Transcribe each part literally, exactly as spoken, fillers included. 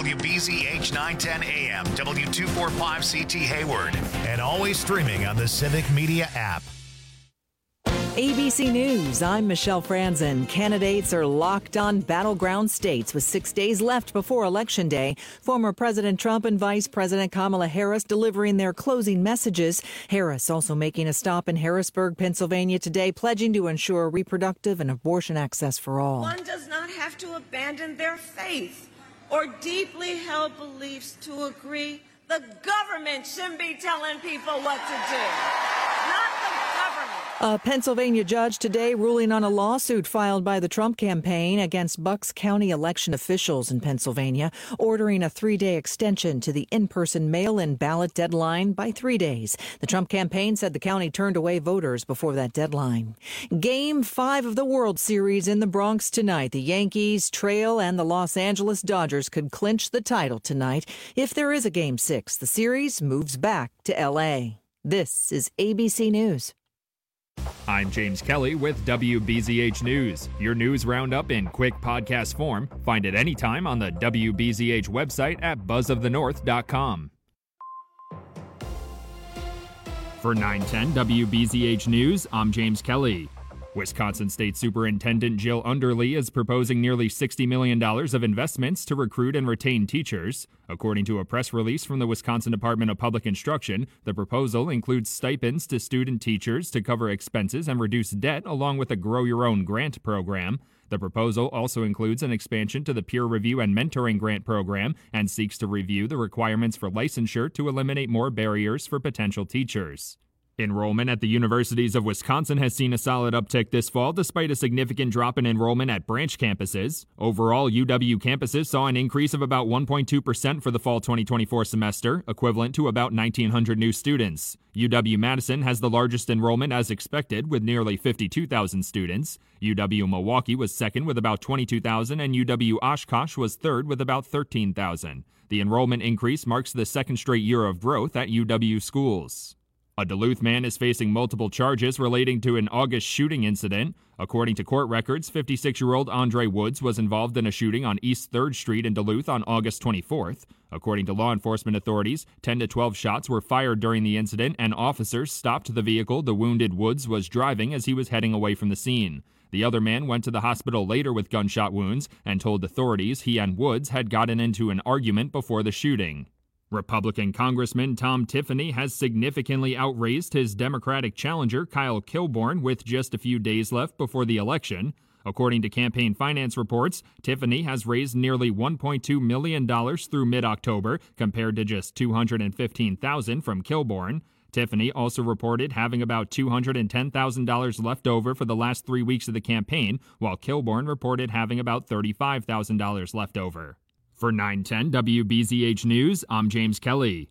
W B Z H nine ten A M, W two forty-five C T Hayward, and always streaming on the Civic Media app. A B C News, I'm Michelle Franzen. Candidates are locked on battleground states with six days left before Election Day. Former President Trump and Vice President Kamala Harris delivering their closing messages. Harris also making a stop in Harrisburg, Pennsylvania today, pledging to ensure reproductive and abortion access for all. One does not have to abandon their faith or deeply held beliefs to agree. The government shouldn't be telling people what to do, not the government. A Pennsylvania judge today ruling on a lawsuit filed by the Trump campaign against Bucks County election officials in Pennsylvania, ordering a three-day extension to the in-person mail-in ballot deadline by three days. The Trump campaign said the county turned away voters before that deadline. Game five of the World Series in the Bronx tonight. The Yankees, Trail, and the Los Angeles Dodgers could clinch the title tonight. If there is a Game six, the series moves back to L A. This is A B C News. I'm James Kelly with W B Z H News, your news roundup in quick podcast form. Find it anytime on the W B Z H website at buzz of the north dot com. For nine ten W B Z H News, I'm James Kelly. Wisconsin State Superintendent Jill Underly is proposing nearly sixty million dollars of investments to recruit and retain teachers. According to a press release from the Wisconsin Department of Public Instruction, the proposal includes stipends to student teachers to cover expenses and reduce debt, along with a Grow Your Own grant program. The proposal also includes an expansion to the peer review and mentoring grant program and seeks to review the requirements for licensure to eliminate more barriers for potential teachers. Enrollment at the universities of Wisconsin has seen a solid uptick this fall, despite a significant drop in enrollment at branch campuses. Overall, U W campuses saw an increase of about one point two percent for the fall twenty twenty-four semester, equivalent to about nineteen hundred new students. U W-Madison has the largest enrollment as expected, with nearly fifty-two thousand students. U W-Milwaukee was second with about twenty-two thousand, and U W-Oshkosh was third with about thirteen thousand. The enrollment increase marks the second straight year of growth at U W schools. A Duluth man is facing multiple charges relating to an August shooting incident. According to court records, fifty-six-year-old Andre Woods was involved in a shooting on East third Street in Duluth on August twenty-fourth. According to law enforcement authorities, ten to twelve shots were fired during the incident, and officers stopped the vehicle the wounded Woods was driving as he was heading away from the scene. The other man went to the hospital later with gunshot wounds and told authorities he and Woods had gotten into an argument before the shooting. Republican Congressman Tom Tiffany has significantly outraised his Democratic challenger Kyle Kilborn with just a few days left before the election. According to campaign finance reports, Tiffany has raised nearly one point two million dollars through mid-October, compared to just two hundred fifteen thousand dollars from Kilborn. Tiffany also reported having about two hundred ten thousand dollars left over for the last three weeks of the campaign, while Kilborn reported having about thirty-five thousand dollars left over. For nine ten W B Z H News, I'm James Kelly.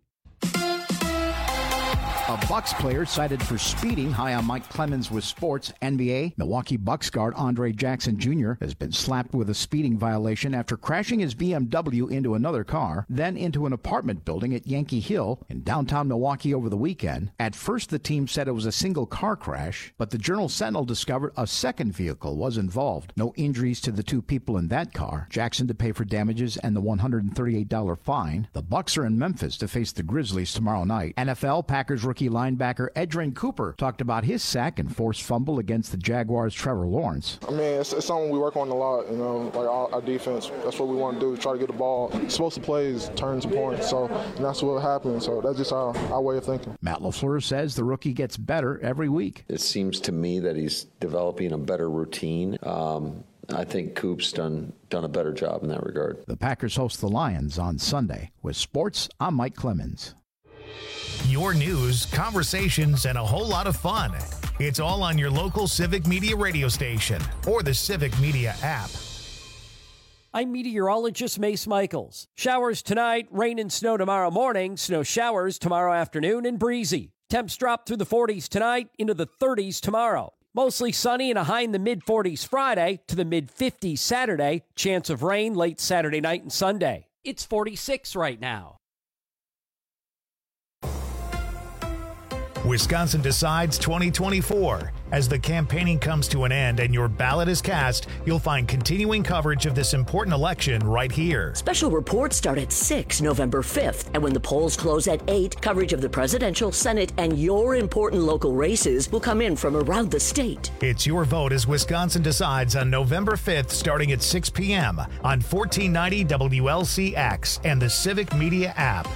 A Bucks player cited for speeding high on Mike Clemens with sports. N B A Milwaukee Bucks guard Andre Jackson Junior has been slapped with a speeding violation after crashing his B M W into another car, then into an apartment building at Yankee Hill in downtown Milwaukee over the weekend. At first, the team said it was a single car crash, but the Journal Sentinel discovered a second vehicle was involved. No injuries to the two people in that car. Jackson to pay for damages and the one hundred thirty-eight dollars fine. The Bucks are in Memphis to face the Grizzlies tomorrow night. N F L Packers rookie linebacker Edgerrin Cooper talked about his sack and forced fumble against the Jaguars' Trevor Lawrence. I mean, it's, it's something we work on a lot, you know, like our, our defense. That's what we want to do, try to get the ball. Explosive plays turn to points, so and that's what happened. So that's just our, our way of thinking. Matt LaFleur says the rookie gets better every week. It seems to me that he's developing a better routine. Um, I think Coop's done done a better job in that regard. The Packers host the Lions on Sunday. With sports, I'm Mike Clemens. Your news, conversations, and a whole lot of fun. It's all on your local Civic Media radio station or the Civic Media app. I'm meteorologist Mace Michaels. Showers tonight, rain and snow tomorrow morning, snow showers tomorrow afternoon, and breezy. Temps drop through the forties tonight, into the thirties tomorrow. Mostly sunny and a high in the mid-forties Friday to the mid-fifties Saturday. Chance of rain late Saturday night and Sunday. It's forty-six right now. Wisconsin Decides twenty twenty-four. As the campaigning comes to an end and your ballot is cast, you'll find continuing coverage of this important election right here. Special reports start at six November fifth, and when the polls close at eight, coverage of the presidential, Senate, and your important local races will come in from around the state. It's your vote as Wisconsin Decides on November fifth, starting at six p.m. on fourteen ninety W L C X and the Civic Media app.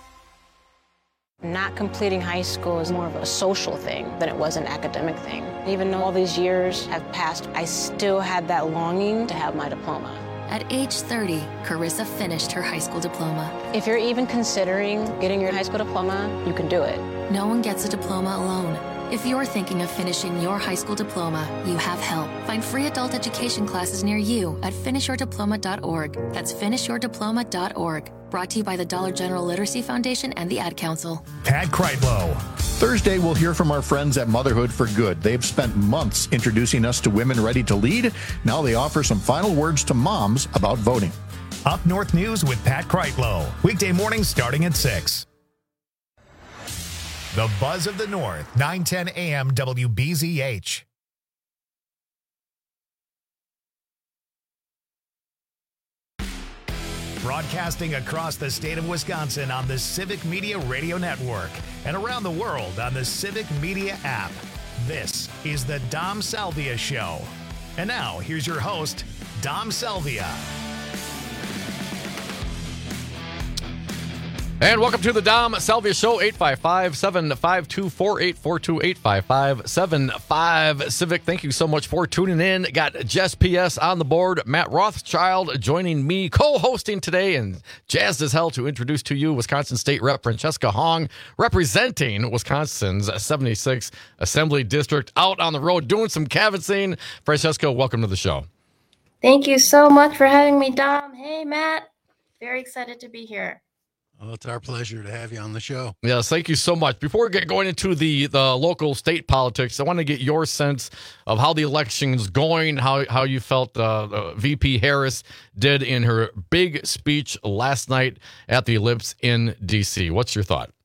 Not completing high school is more of a social thing than it was an academic thing. Even though all these years have passed, I still had that longing to have my diploma. At age thirty, Carissa finished her high school diploma. If you're even considering getting your high school diploma, you can do it. No one gets a diploma alone. If you're thinking of finishing your high school diploma, you have help. Find free adult education classes near you at finish your diploma dot org. That's finish your diploma dot org. Brought to you by the Dollar General Literacy Foundation and the Ad Council. Pat Kreitlow. Thursday, we'll hear from our friends at Motherhood for Good. They've spent months introducing us to women ready to lead. Now they offer some final words to moms about voting. Up North News with Pat Kreitlow. Weekday mornings starting at six. The Buzz of the North, nine ten a.m. W B Z H. Broadcasting across the state of Wisconsin on the Civic Media Radio Network and around the world on the Civic Media app. This is the Dom Salvia Show. And now, here's your host, Dom Salvia. And welcome to the Dom Salvia Show, eight five five, seven five two, four eight four two, eight five five, seven five Civic. Thank you so much for tuning in. Got Jess P S on the board, Matt Rothschild joining me, co-hosting today, and jazzed as hell to introduce to you Wisconsin State Rep Francesca Hong, representing Wisconsin's seventy-sixth Assembly District, out on the road doing some canvassing. Francesca, welcome to the show. Thank you so much for having me, Dom. Hey, Matt. Very excited to be here. Well, it's our pleasure to have you on the show. Yes, thank you so much. Before we get going into the, the local state politics, I want to get your sense of how the election's going, how how you felt uh, uh, V P Harris did in her big speech last night at the Ellipse in D C. What's your thought?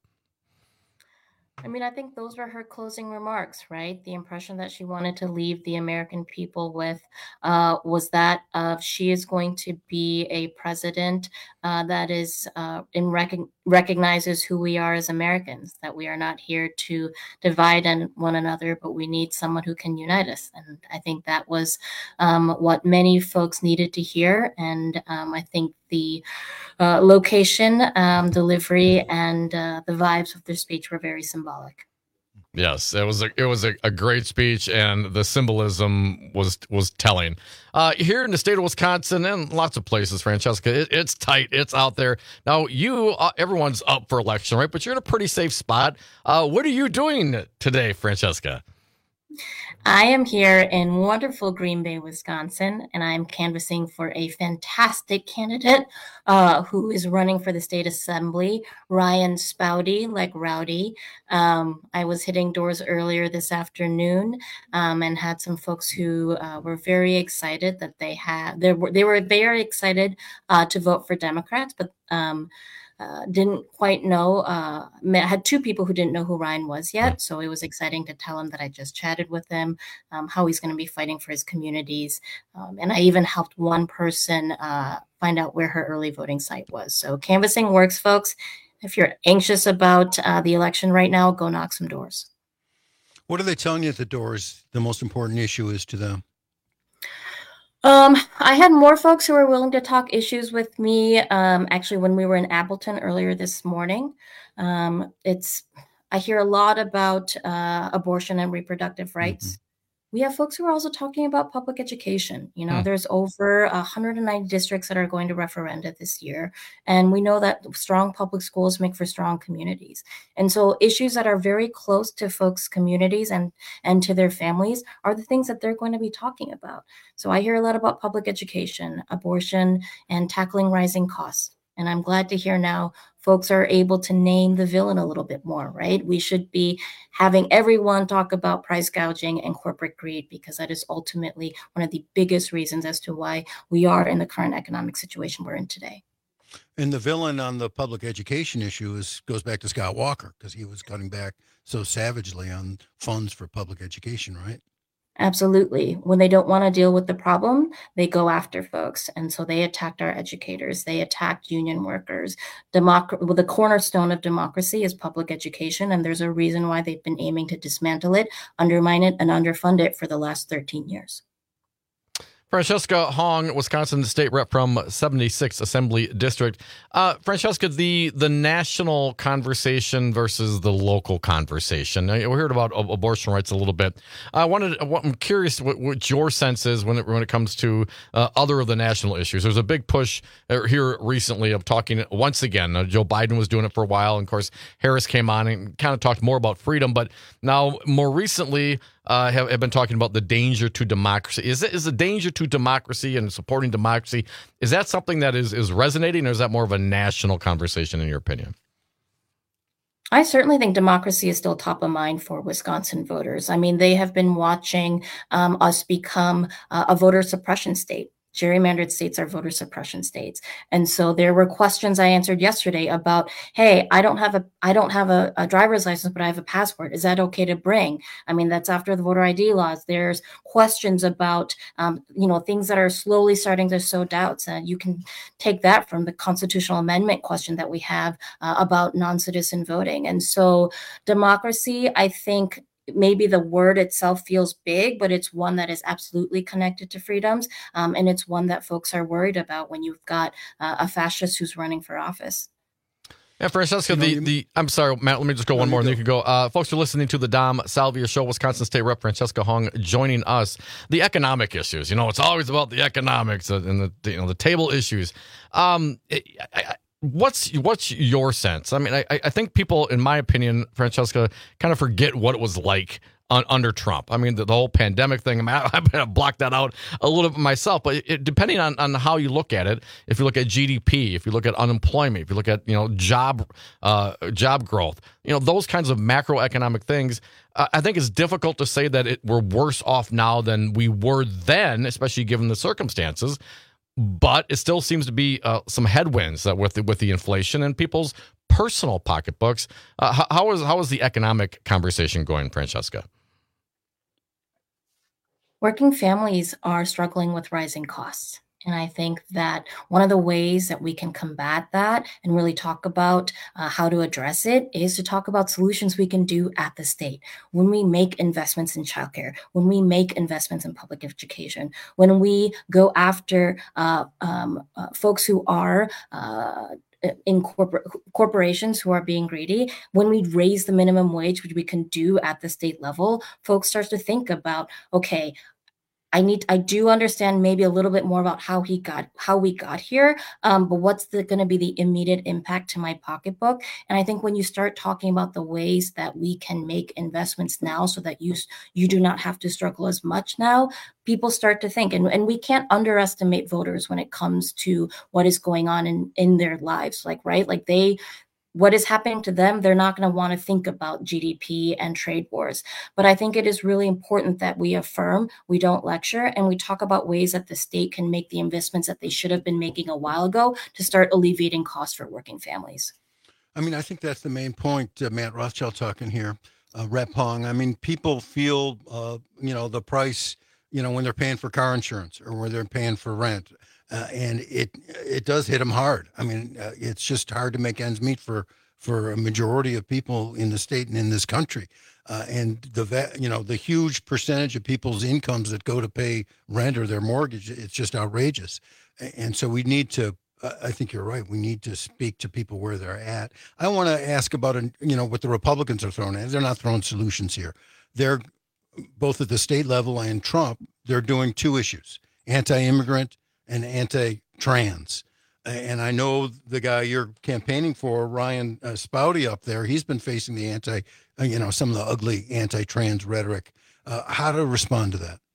I mean, I think those were her closing remarks, right? The impression that she wanted to leave the American people with uh, was that uh, she is going to be a president uh, that is uh, in rec- recognizes who we are as Americans, that we are not here to divide and one another, but we need someone who can unite us. And I think that was um, what many folks needed to hear. And um, I think the uh, location, um, delivery, and uh, the vibes of their speech were very symbolic. Yes, it was a, it was a, a great speech, and the symbolism was was telling. Uh, here in the state of Wisconsin and lots of places, Francesca, it, it's tight. It's out there. Now, you, uh, everyone's up for election, right? But you're in a pretty safe spot. Uh, what are you doing today, Francesca? I am here in wonderful Green Bay, Wisconsin, and I'm canvassing for a fantastic candidate uh, who is running for the state assembly, Ryan Spouty, like Rowdy. Um, I was hitting doors earlier this afternoon um, and had some folks who uh, were very excited that they had, they were, they were very excited uh, to vote for Democrats, but um, Uh, didn't quite know, uh, I had two people who didn't know who Ryan was yet. So it was exciting to tell him that I just chatted with him, um, how he's going to be fighting for his communities. Um, and I even helped one person uh, find out where her early voting site was. So canvassing works, folks. If you're anxious about uh, the election right now, go knock some doors. What are they telling you at the doors the most important issue is to them? Um, I had more folks who were willing to talk issues with me. Um, actually, when we were in Appleton earlier this morning, um, it's, I hear a lot about uh, abortion and reproductive rights. Mm-hmm. We have folks who are also talking about public education. You know, mm. there's over one hundred ninety districts that are going to referenda this year. And we know that strong public schools make for strong communities. And so issues that are very close to folks' communities and, and to their families are the things that they're going to be talking about. So I hear a lot about public education, abortion, and tackling rising costs. And I'm glad to hear now folks are able to name the villain a little bit more, right? We should be having everyone talk about price gouging and corporate greed, because that is ultimately one of the biggest reasons as to why we are in the current economic situation we're in today. And the villain on the public education issue is goes back to Scott Walker because he was cutting back so savagely on funds for public education, right? Absolutely. When they don't want to deal with the problem, they go after folks. And so they attacked our educators. They attacked union workers. Democ- well, the cornerstone of democracy is public education. And there's a reason why they've been aiming to dismantle it, undermine it, and underfund it for the last thirteen years. Francesca Hong, Wisconsin State Rep from seventy-sixth Assembly District. Uh, Francesca, the the national conversation versus the local conversation. We heard about abortion rights a little bit. I wanted. I'm curious what, what your sense is when it when it comes to uh, other of the national issues. There's a big push here recently of talking once again. Uh, Joe Biden was doing it for a while, and of course Harris came on and kind of talked more about freedom. But now, more recently. Uh, have, have been talking about the danger to democracy. Is it is the danger to democracy and supporting democracy? Is that something that is is resonating, or is that more of a national conversation, in your opinion? I certainly think democracy is still top of mind for Wisconsin voters. I mean, they have been watching um, us become uh, a voter suppression state. Gerrymandered states are voter suppression states. And so there were questions I answered yesterday about, hey, I don't have a I don't have a, a driver's license, but I have a passport. Is that okay to bring? I mean, that's after the voter I D laws. There's questions about, um, you know, things that are slowly starting to sow doubts. And uh, you can take that from the constitutional amendment question that we have uh, about non-citizen voting. And so democracy, I think, maybe the word itself feels big, but it's one that is absolutely connected to freedoms. Um, and it's one that folks are worried about when you've got uh, a fascist who's running for office. Yeah, Francesca, the, the I'm sorry, Matt, let me just go one more and then you can go. Uh, folks are listening to the Dom Salvia Show, Wisconsin State Rep Francesca Hong joining us. The economic issues, you know, it's always about the economics and the, you know, the table issues. Um, I, I, What's what's your sense? I mean, I, I think people, in my opinion, Francesca, kind of forget what it was like on, under Trump. I mean, the, the whole pandemic thing, I mean, I, I blocked that out a little bit myself, but it, depending on, on how you look at it, if you look at G D P, if you look at unemployment, if you look at, you know, job uh, job growth, you know, those kinds of macroeconomic things, uh, I think it's difficult to say that it, we're worse off now than we were then, especially given the circumstances. But it still seems to be uh, some headwinds uh, with the, with the inflation and people's personal pocketbooks. Uh, how, how is how is the economic conversation going, Francesca? Working families are struggling with rising costs. And I think that one of the ways that we can combat that and really talk about uh, how to address it is to talk about solutions we can do at the state. When we make investments in childcare, when we make investments in public education, when we go after uh, um, uh, folks who are uh, in corporate corporations who are being greedy, when we raise the minimum wage, which we can do at the state level, folks start to think about, okay, I need, I do understand maybe a little bit more about how he got, how we got here, um, but what's going to be the immediate impact to my pocketbook? And I think when you start talking about the ways that we can make investments now so that you, you do not have to struggle as much now, people start to think, and, and we can't underestimate voters when it comes to what is going on in, in their lives, like, right? Like they, what is happening to them, they're not going to want to think about G D P and trade wars. But I think it is really important that we affirm, we don't lecture, and we talk about ways that the state can make the investments that they should have been making a while ago to start alleviating costs for working families. I mean, I think that's the main point, uh, Matt Rothschild talking here, uh, Rep Hong. I mean, people feel, uh, you know, the price, you know, when they're paying for car insurance or when they're paying for rent. Uh, and it it does hit them hard. I mean, uh, it's just hard to make ends meet for for a majority of people in the state and in this country. Uh, and the you know the huge percentage of people's incomes that go to pay rent or their mortgage, it's just outrageous. And so we need to. Uh, I think you're right. We need to speak to people where they're at. I want to ask about you know what the Republicans are throwing at. They're not throwing solutions here. They're both at the state level and Trump. They're doing two issues: anti-immigrant and anti-trans. And I know the guy you're campaigning for, Ryan uh, Spouty up there, he's been facing the anti, uh, you know, some of the ugly anti-trans rhetoric. Uh, how to respond to that?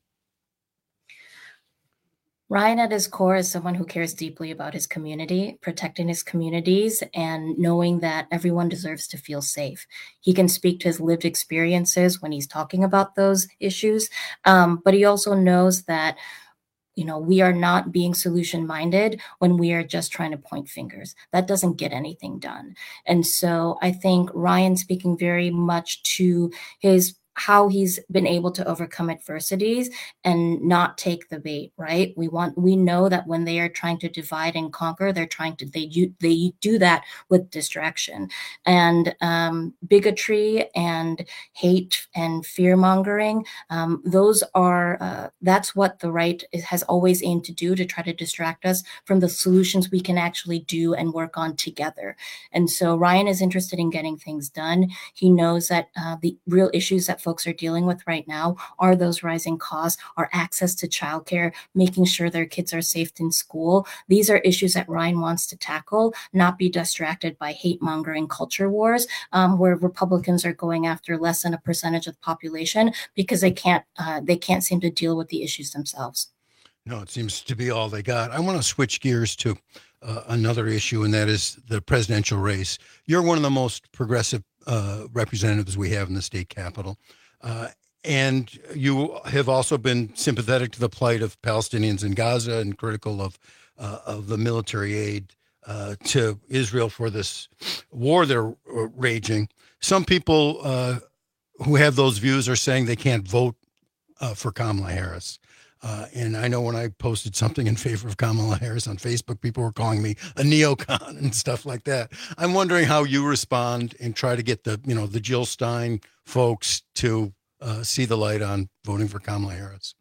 Ryan at his core is someone who cares deeply about his community, protecting his communities, and knowing that everyone deserves to feel safe. He can speak to his lived experiences when he's talking about those issues, um, but he also knows that You know, we are not being solution minded when we are just trying to point fingers. That doesn't get anything done. And so I think Ryan speaking very much to his how he's been able to overcome adversities and not take the bait, right? We want, we know that when they are trying to divide and conquer, they're trying to, they do, they do that with distraction and um, bigotry and hate and fear mongering. Um, those are, uh, that's what the right is, has always aimed to do, to try to distract us from the solutions we can actually do and work on together. And so Ryan is interested in getting things done. He knows that uh, the real issues that folks are dealing with right now are those rising costs, are access to childcare, making sure their kids are safe in school. These are issues that Ryan wants to tackle, not be distracted by hate mongering culture wars, um, where Republicans are going after less than a percentage of the population because they can't uh, they can't seem to deal with the issues themselves. No, it seems to be all they got. I want to switch gears to uh, another issue, and that is the presidential race. You're one of the most progressive uh, representatives we have in the state capitol. Uh, and you have also been sympathetic to the plight of Palestinians in Gaza and critical of uh, of the military aid uh, to Israel for this war they're raging. Some people uh, who have those views are saying they can't vote uh, for Kamala Harris. Uh, and I know when I posted something in favor of Kamala Harris on Facebook, people were calling me a neocon and stuff like that. I'm wondering how you respond and try to get the, you know, the Jill Stein folks to uh, see the light on voting for Kamala Harris.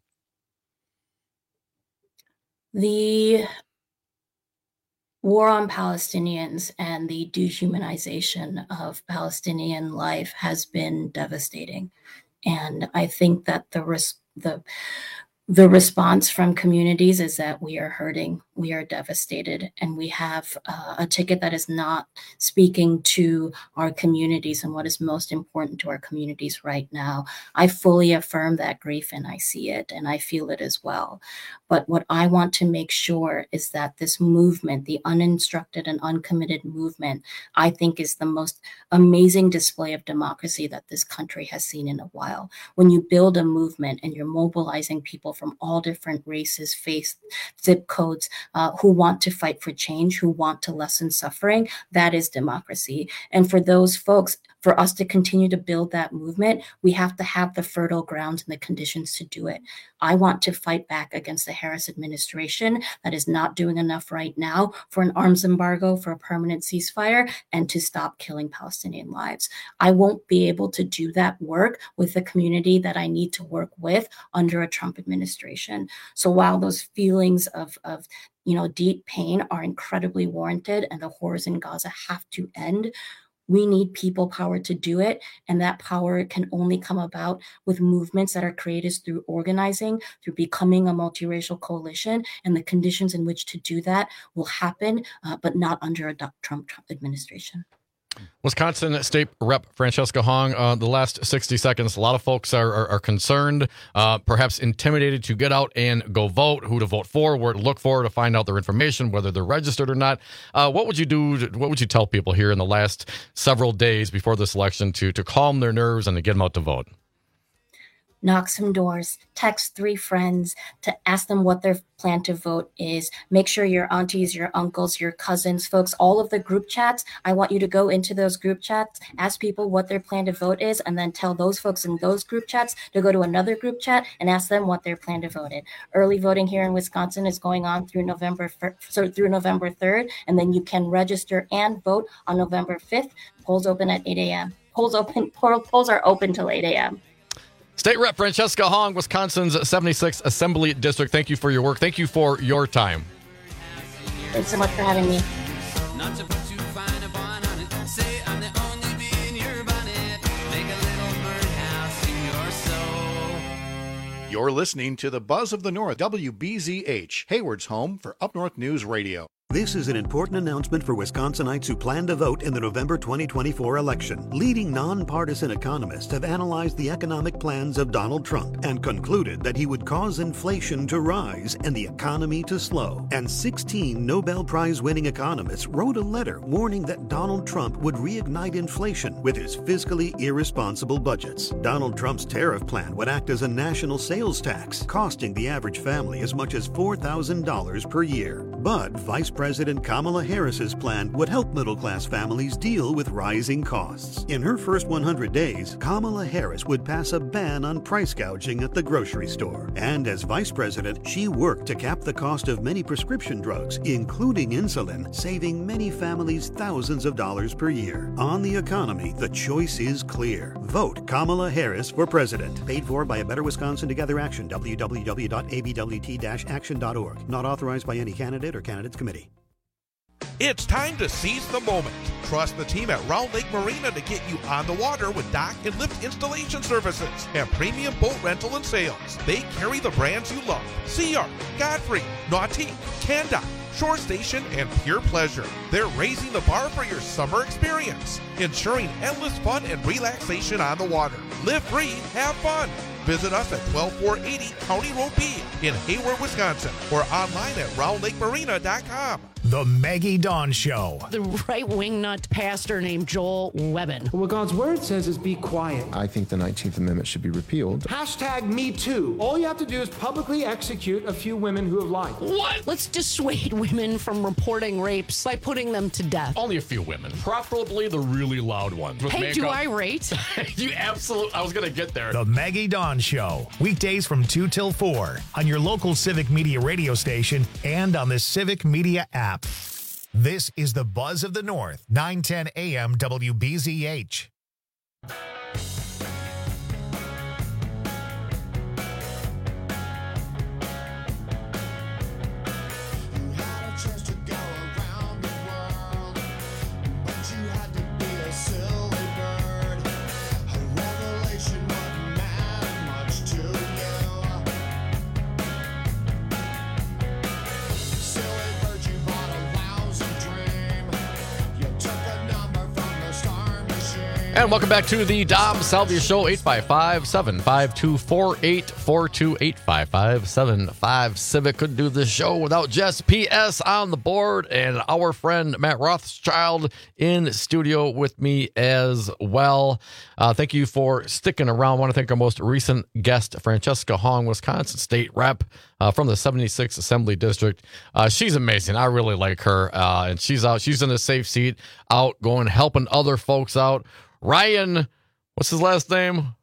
The war on Palestinians and the dehumanization of Palestinian life has been devastating. And I think that the res- the The response from communities is that we are hurting, we are devastated, and we have uh, a ticket that is not speaking to our communities and what is most important to our communities right now. I fully affirm that grief and I see it and I feel it as well. But what I want to make sure is that this movement, the uninstructed and uncommitted movement, I think is the most amazing display of democracy that this country has seen in a while. When you build a movement and you're mobilizing people from all different races, faiths, zip codes, uh, who want to fight for change, who want to lessen suffering, that is democracy. And for those folks, for us to continue to build that movement, we have to have the fertile grounds and the conditions to do it. I want to fight back against the Harris administration that is not doing enough right now for an arms embargo, for a permanent ceasefire, and to stop killing Palestinian lives. I won't be able to do that work with the community that I need to work with under a Trump administration. So while those feelings of, of you know, deep pain are incredibly warranted and the horrors in Gaza have to end, we need people power to do it. And that power can only come about with movements that are created through organizing, through becoming a multiracial coalition. And the conditions in which to do that will happen, uh, but not under a Trump administration. Wisconsin State Rep Francesca Hong, uh, the last sixty seconds, a lot of folks are, are, are concerned, uh, perhaps intimidated to get out and go vote, who to vote for, where to look for to find out their information, whether they're registered or not. Uh, what would you do? To, what would you tell people here in the last several days before this election to, to calm their nerves and to get them out to vote? Knock some doors, text three friends to ask them what their plan to vote is. Make sure your aunties, your uncles, your cousins, folks, all of the group chats, I want you to go into those group chats, ask people what their plan to vote is, and then tell those folks in those group chats to go to another group chat and ask them what their plan to vote is. Early voting here in Wisconsin is going on through November so through November third, and then you can register and vote on November fifth. Polls open at eight a.m. Polls open polls are open till eight a.m. State Rep Francesca Hong, Wisconsin's seventy-sixth Assembly District. Thank you for your work. Thank you for your time. Thanks so much for having me. You're listening to the Buzz of the North, W B Z H, Hayward's home for Up North News Radio. This is an important announcement for Wisconsinites who plan to vote in the November twenty twenty-four election. Leading nonpartisan economists have analyzed the economic plans of Donald Trump and concluded that he would cause inflation to rise and the economy to slow. And sixteen Nobel Prize-winning economists wrote a letter warning that Donald Trump would reignite inflation with his fiscally irresponsible budgets. Donald Trump's tariff plan would act as a national sales tax, costing the average family as much as four thousand dollars per year. But Vice President Kamala Harris's plan would help middle-class families deal with rising costs. In her first one hundred days, Kamala Harris would pass a ban on price gouging at the grocery store. And as Vice President, she worked to cap the cost of many prescription drugs, including insulin, saving many families thousands of dollars per year. On the economy, the choice is clear. Vote Kamala Harris for president. Paid for by A Better Wisconsin Together Action, w w w dot a b w t dash action dot org. Not authorized by any candidate or candidates committee. It's time to seize the moment. Trust the team at Round Lake Marina to get you on the water with dock and lift installation services and premium boat rental and sales. They carry the brands you love: Sea Ark, Godfrey, Nautique, Candot, Shore Station, and Pure Pleasure. They're raising the bar for your summer experience, ensuring endless fun and relaxation on the water. Live free, have fun. Visit us at twelve four eighty County Road B in Hayward, Wisconsin, or online at round lake marina dot com. The Maggie Dawn Show. The right-wing nut pastor named Joel Webbin. What God's word says is be quiet. I think the nineteenth Amendment should be repealed. Hashtag me too. All you have to do is publicly execute a few women who have lied. What? Let's dissuade women from reporting rapes by putting them to death. Only a few women, preferably the really loud ones. Hey, makeup. do I rate? You absolutely, I was going to get there. The Maggie Dawn Show. Weekdays from two till four on your local Civic Media radio station and on the Civic Media app. This is the Buzz of the North, nine ten A M W B Z H. And welcome back to the Dom Salvia Show, eight five five, seven five two, four eight four two, eight five five, seven five Civic. Couldn't do this show without Jess P S on the board and our friend Matt Rothschild in studio with me as well. Uh, thank you for sticking around. I want to thank our most recent guest, Francesca Hong, Wisconsin State Rep uh, from the seventy-sixth Assembly District. Uh, she's amazing. I really like her. Uh, and she's out. She's in a safe seat, out going, helping other folks out. Ryan, what's his last name?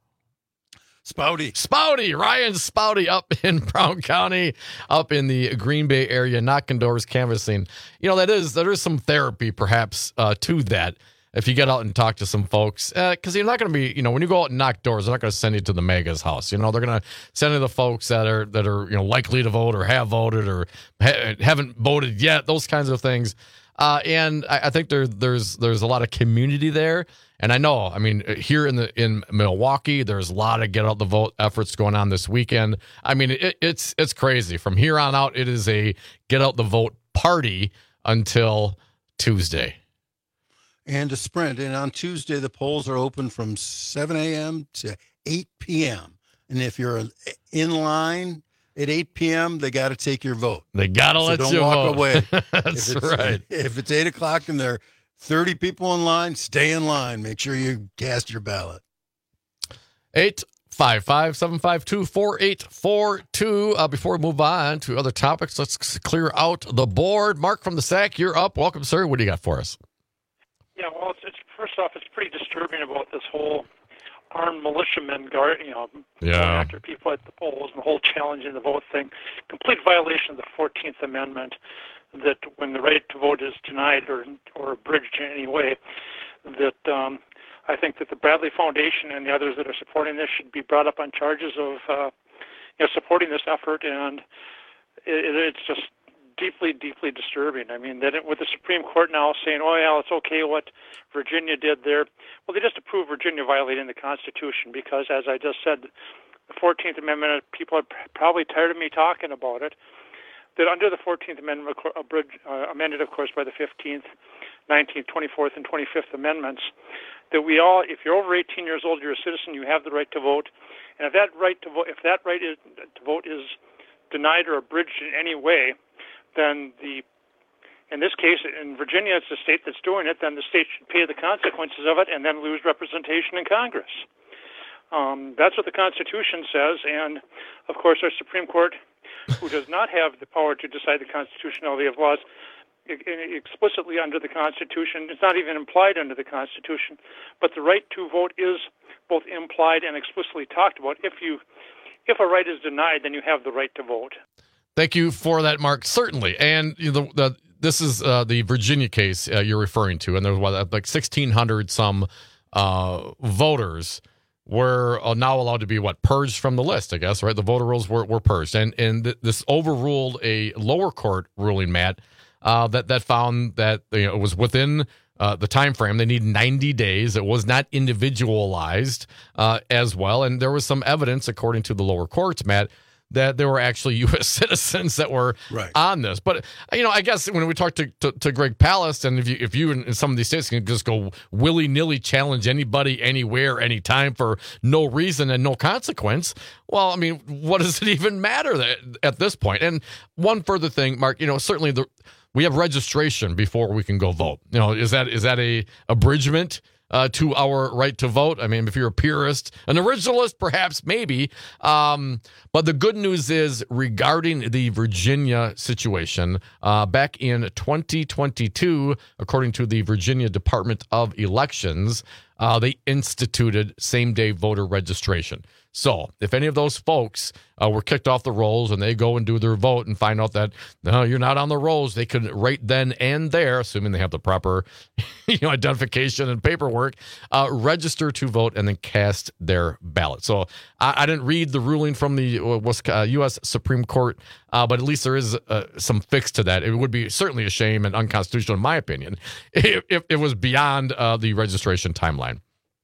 Spouty. Spouty. Ryan Spouty up in Brown County, up in the Green Bay area, knocking doors, canvassing. You know, that is, there is some therapy perhaps uh, to that if you get out and talk to some folks. Because uh, you're not going to be, you know, when you go out and knock doors, they're not going to send you to the MAGA's house. You know, they're going to send you the folks that are, that are, you know, likely to vote or have voted or ha- haven't voted yet, those kinds of things. Uh, and I, I think there, there's there's a lot of community there. And I know, I mean, here in the in Milwaukee, there's a lot of get out the vote efforts going on this weekend. I mean, it, it's it's crazy. From here on out, it is a get out the vote party until Tuesday. And a sprint. And on Tuesday, the polls are open from seven a.m. to eight p.m. And if you're in line at eight p.m., they got to take your vote. They got to so let don't you walk vote. away. That's if it's, right. If it's eight o'clock and there are thirty people in line, stay in line. Make sure you cast your ballot. eight five five, seven five two, four eight four two. Uh, before we move on to other topics, let's clear out the board. Mark from the S A C, you're up. Welcome, sir. What do you got for us? Yeah, well, it's, it's first off, it's pretty disturbing about this whole armed militiamen guard, you know, yeah. going after people at the polls and the whole challenging the vote thing. Complete violation of the fourteenth Amendment. That when the right to vote is denied or or abridged in any way, that um, I think that the Bradley Foundation and the others that are supporting this should be brought up on charges of uh, you know supporting this effort, and it, it's just deeply, deeply disturbing. I mean, that it, with the Supreme Court now saying, "Oh yeah, it's okay what Virginia did there," well, they just approved Virginia violating the Constitution because, as I just said, the fourteenth Amendment. People are probably tired of me talking about it. that under the fourteenth Amendment, abridged, uh, amended, of course, by the fifteenth, nineteenth, twenty-fourth, and twenty-fifth Amendments, that we all, if you're over eighteen years old, you're a citizen, you have the right to vote, and if that right to vote, if that right is, to vote is denied or abridged in any way, then the, in this case, in Virginia, it's the state that's doing it, then the state should pay the consequences of it and then lose representation in Congress. Um, that's what the Constitution says, and of course our Supreme Court, who does not have the power to decide the constitutionality of laws, explicitly under the Constitution, it's not even implied under the Constitution, but the right to vote is both implied and explicitly talked about. If you, if a right is denied, then you have the right to vote. Thank you for that, Mark. Certainly, and you know, the, the this is uh, the Virginia case uh, you're referring to, and there was what, like sixteen hundred some uh, voters were now allowed to be what purged from the list, I guess, right? The voter rolls were, were purged, and and th- this overruled a lower court ruling, Matt, uh, that that found that you know, it was within uh, the time frame. They need ninety days. It was not individualized uh, as well, and there was some evidence, according to the lower courts, Matt, that there were actually U S citizens that were right on this. But, you know, I guess when we talked to, to, to Greg Palast, and if you if you in some of these states can just go willy-nilly challenge anybody, anywhere, anytime for no reason and no consequence, well, I mean, what does it even matter that, at this point? And one further thing, Mark, you know, certainly the we have registration before we can go vote. You know, is that is that a abridgment Uh, to our right to vote? I mean, if you're a purist, an originalist, perhaps, maybe. Um, but the good news is, regarding the Virginia situation, uh, back in twenty twenty-two, according to the Virginia Department of Elections, uh, they instituted same-day voter registration. So if any of those folks uh, were kicked off the rolls and they go and do their vote and find out that, no, you're not on the rolls, they could right then and there, assuming they have the proper you know, identification and paperwork, uh, register to vote and then cast their ballot. So I, I didn't read the ruling from the uh, U S Supreme Court, uh, but at least there is uh, some fix to that. It would be certainly a shame and unconstitutional, in my opinion, if, if it was beyond uh, the registration timeline.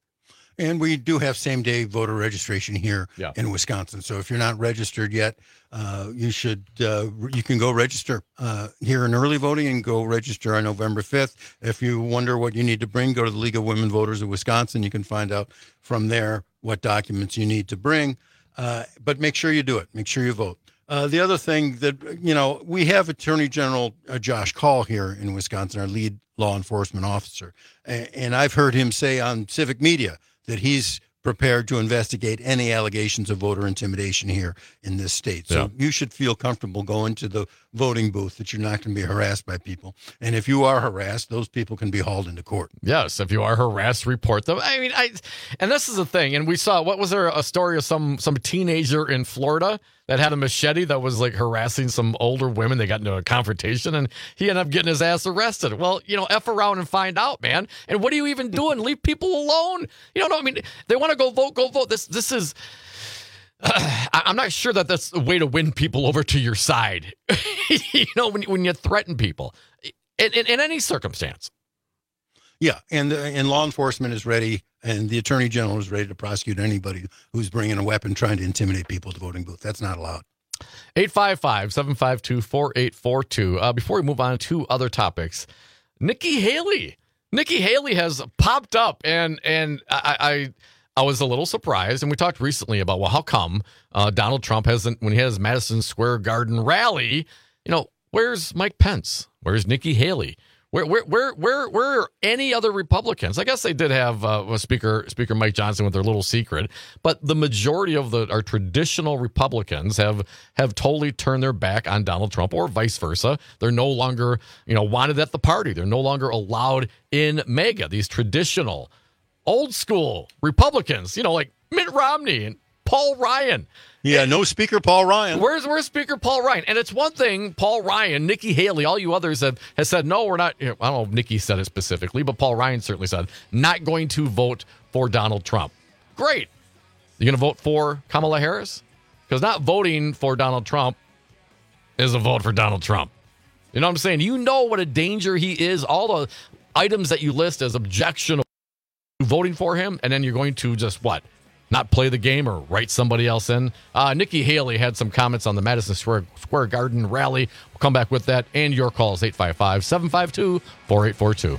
And we do have same-day voter registration here yeah. in Wisconsin. So if you're not registered yet, uh, you should uh, you can go register uh, here in early voting and go register on November fifth. If you wonder what you need to bring, go to the League of Women Voters of Wisconsin. You can find out from there what documents you need to bring. Uh, but make sure you do it. Make sure you vote. Uh, the other thing that, you know, we have Attorney General uh, Josh Kaul here in Wisconsin, our lead law enforcement officer. And, and I've heard him say on Civic Media that he's prepared to investigate any allegations of voter intimidation here in this state. So yeah. you should feel comfortable going to the voting booth, that you're not going to be harassed by people. And if you are harassed, those people can be hauled into court. Yes, if you are harassed, report them. I mean, I and this is the thing. And we saw, what was there, a story of some some teenager in Florida that had a machete that was like harassing some older women. They got into a confrontation and he ended up getting his ass arrested. Well, you know, F around and find out, man. And what are you even doing? Leave people alone. You don't know. I mean, they want to go vote, go vote. This, this is, uh, I'm not sure that that's the way to win people over to your side. you know, when, when you threaten people in, in, in any circumstance. Yeah, and uh, and law enforcement is ready, and the Attorney General is ready to prosecute anybody who's bringing a weapon trying to intimidate people at the voting booth. That's not allowed. eight five five, seven five two, four eight four two. Uh, before we move on to other topics, Nikki Haley. Nikki Haley has popped up, and and I, I I was a little surprised, and we talked recently about, well, how come uh, Donald Trump hasn't, when he has Madison Square Garden rally, you know, where's Mike Pence? Where's Nikki Haley? Where, where, where, where, where are any other Republicans? I guess they did have uh, Speaker Speaker Mike Johnson with their little secret, but the majority of the our traditional Republicans have have totally turned their back on Donald Trump, or vice versa. They're no longer, you know, wanted at the party. They're no longer allowed in MAGA. These traditional, old school Republicans, you know, like Mitt Romney and Paul Ryan. Yeah, no Speaker Paul Ryan. Where's where's Speaker Paul Ryan? And it's one thing, Paul Ryan, Nikki Haley, all you others have has said, no, we're not. You know, I don't know if Nikki said it specifically, but Paul Ryan certainly said, not going to vote for Donald Trump. Great. You going to vote for Kamala Harris? Because not voting for Donald Trump is a vote for Donald Trump. You know what I'm saying? You know what a danger he is. All the items that you list as objectionable to voting for him, and then you're going to just what? not play the game or write somebody else in. Uh, Nikki Haley had some comments on the Madison Square, Square Garden rally. We'll come back with that and your calls, eight five five, seven five two, four eight four two.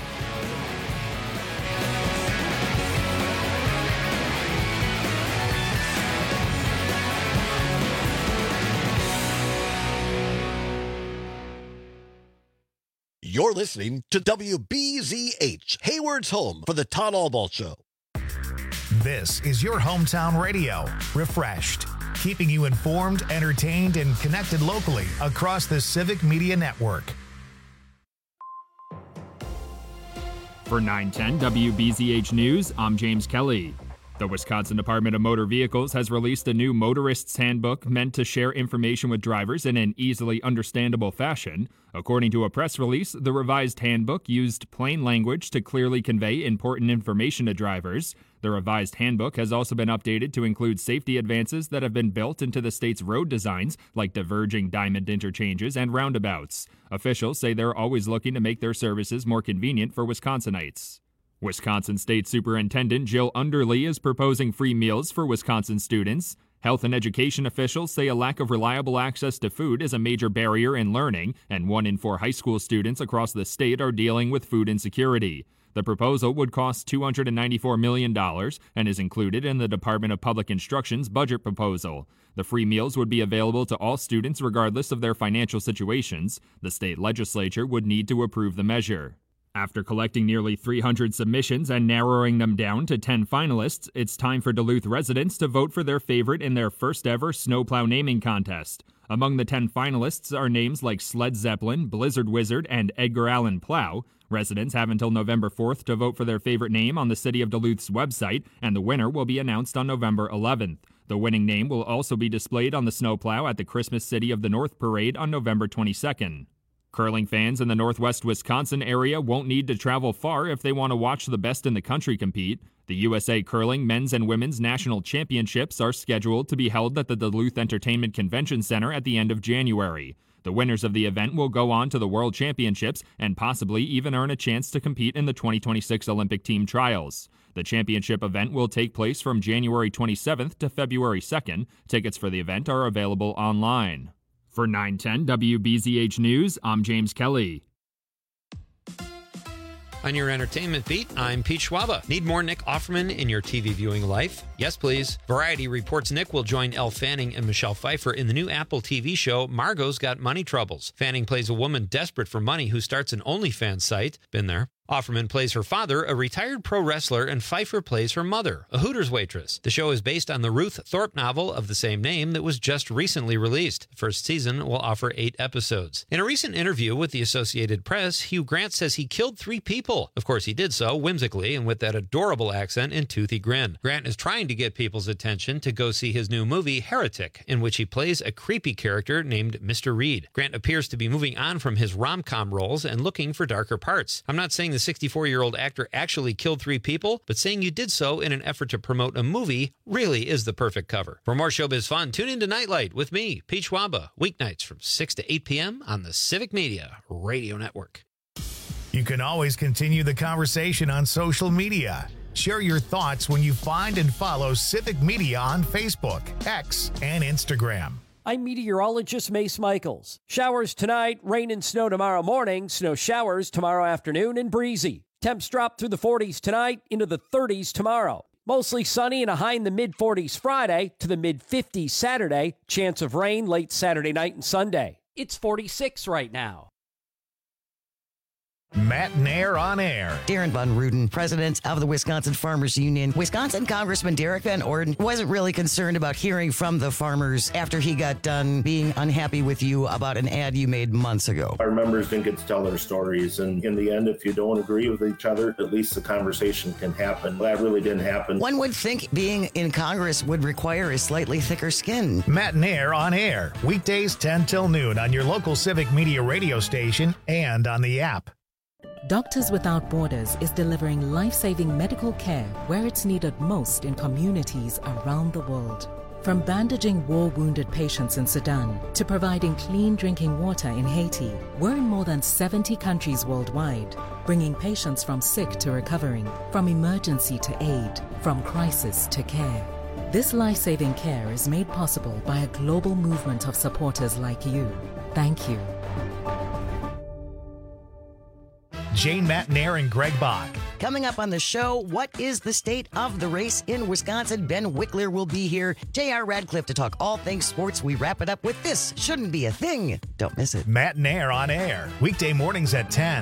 You're listening to W B Z H, Hayward's home for the Todd Albaugh Show. This is your hometown radio, refreshed, keeping you informed, entertained, and connected locally across the Civic Media Network. For nine ten W B Z H News, I'm James Kelly. The Wisconsin Department of Motor Vehicles has released a new motorist's handbook meant to share information with drivers in an easily understandable fashion. According to a press release, the revised handbook used plain language to clearly convey important information to drivers. The revised handbook has also been updated to include safety advances that have been built into the state's road designs, like diverging diamond interchanges and roundabouts. Officials say they're always looking to make their services more convenient for Wisconsinites. Wisconsin State Superintendent Jill Underly is proposing free meals for Wisconsin students. Health and education officials say a lack of reliable access to food is a major barrier in learning, and one in four high school students across the state are dealing with food insecurity. The proposal would cost two hundred ninety-four million dollars and is included in the Department of Public Instruction's budget proposal. The free meals would be available to all students regardless of their financial situations. The state legislature would need to approve the measure. After collecting nearly three hundred submissions and narrowing them down to ten finalists, it's time for Duluth residents to vote for their favorite in their first-ever snowplow naming contest. Among the ten finalists are names like Sled Zeppelin, Blizzard Wizard, and Edgar Allan Plow. Residents have until November fourth to vote for their favorite name on the City of Duluth's website, and the winner will be announced on November eleventh. The winning name will also be displayed on the snowplow at the Christmas City of the North Parade on November twenty-second. Curling fans in the northwest Wisconsin area won't need to travel far if they want to watch the best in the country compete. The U S A Curling Men's and Women's National Championships are scheduled to be held at the Duluth Entertainment Convention Center at the end of January. The winners of the event will go on to the World Championships and possibly even earn a chance to compete in the twenty twenty-six Olympic team trials. The championship event will take place from January twenty-seventh to February second. Tickets for the event are available online. For nine ten W B Z H News, I'm James Kelly. On your entertainment beat, I'm Pete Schwaba. Need more Nick Offerman in your T V viewing life? Yes, please. Variety reports Nick will join Elle Fanning and Michelle Pfeiffer in the new Apple T V show Margot's Got Money Troubles. Fanning plays a woman desperate for money who starts an OnlyFans site. Been there. Offerman plays her father, a retired pro wrestler, and Pfeiffer plays her mother, a Hooters waitress. The show is based on the Ruth Thorpe novel of the same name that was just recently released. The first season will offer eight episodes. In a recent interview with the Associated Press, Hugh Grant says he killed three people. Of course, he did so whimsically and with that adorable accent and toothy grin. Grant is trying to get people's attention to go see his new movie, Heretic, in which he plays a creepy character named Mister Reed. Grant appears to be moving on from his rom-com roles and looking for darker parts. I'm not saying the sixty-four-year-old actor actually killed three people, but saying you did so in an effort to promote a movie really is the perfect cover. For more showbiz fun, tune into Nightlight with me, Pete Schwaba, weeknights from six to eight p.m. on the Civic Media Radio Network. You can always continue the conversation on social media. Share your thoughts when you find and follow Civic Media on Facebook, X, and Instagram. I'm meteorologist Mace Michaels. Showers tonight, rain and snow tomorrow morning, snow showers tomorrow afternoon, and breezy. Temps drop through the forties tonight into the thirties tomorrow. Mostly sunny and a high in the mid-forties Friday to the mid-fifties Saturday. Chance of rain late Saturday night and Sunday. It's forty-six right now. Matt Nair on air. Darren Von Ruden, president of the Wisconsin Farmers Union. Wisconsin Congressman Derek Van Orden wasn't really concerned about hearing from the farmers after he got done being unhappy with you about an ad you made months ago. Our members didn't get to tell their stories, and in the end, if you don't agree with each other, at least the conversation can happen. That really didn't happen. One would think being in Congress would require a slightly thicker skin. Matt Nair on air, weekdays ten till noon on your local Civic Media radio station and on the app. Doctors Without Borders is delivering life-saving medical care where it's needed most in communities around the world. From bandaging war-wounded patients in Sudan to providing clean drinking water in Haiti, we're in more than seventy countries worldwide, bringing patients from sick to recovering, from emergency to aid, from crisis to care. This life-saving care is made possible by a global movement of supporters like you. Thank you. Jane Matnair and Greg Bach. Coming up on the show, what is the state of the race in Wisconsin? Ben Wickler will be here. J R. Radcliffe to talk all things sports. We wrap it up with This Shouldn't Be a Thing. Don't miss it. Matnair on air. Weekday mornings at ten.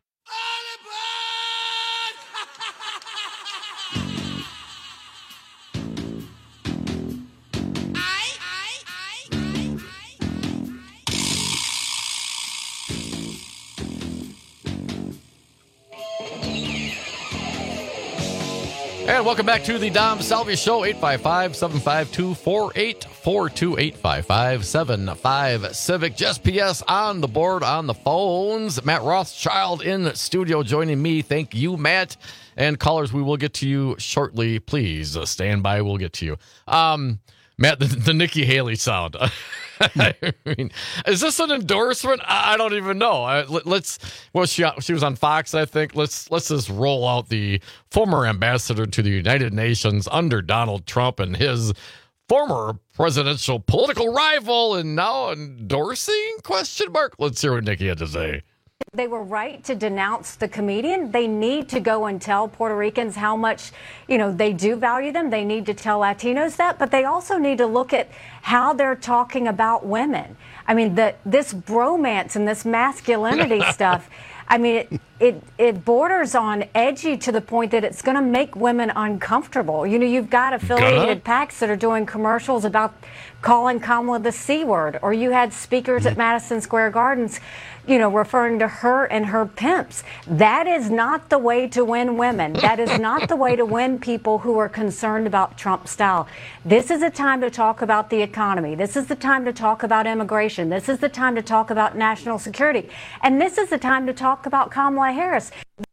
And welcome back to the Dom Salvia Show, eight five five, seven five two, four eight four two, eight five five, seven five Civic. Just P S on the board, on the phones. Matt Rothschild in studio joining me. Thank you, Matt. And callers, we will get to you shortly. Please uh, stand by. We'll get to you. Um, Matt, the, the Nikki Haley sound. I mean, is this an endorsement? I don't even know. I, let, let's. Well, she she was on Fox, I think. Let's let's just roll out the former ambassador to the United Nations under Donald Trump and his former presidential political rival, and now endorsing? Question mark. Let's hear what Nikki had to say. They were right to denounce the comedian. They need to go and tell Puerto Ricans how much, you know, they do value them. They need to tell Latinos that, but they also need to look at how they're talking about women. I mean, the, this bromance and this masculinity stuff, I mean, it, it it borders on edgy to the point that it's going to make women uncomfortable. You know, you've got affiliated PACs that are doing commercials about calling Kamala the C word, or you had speakers at Madison Square Gardens, you know, referring to her and her pimps. That is not the way to win women. That is not the way to win people who are concerned about Trump style. This is a time to talk about the economy. This is the time to talk about immigration. This is the time to talk about national security. And this is the time to talk about Kamala Harris.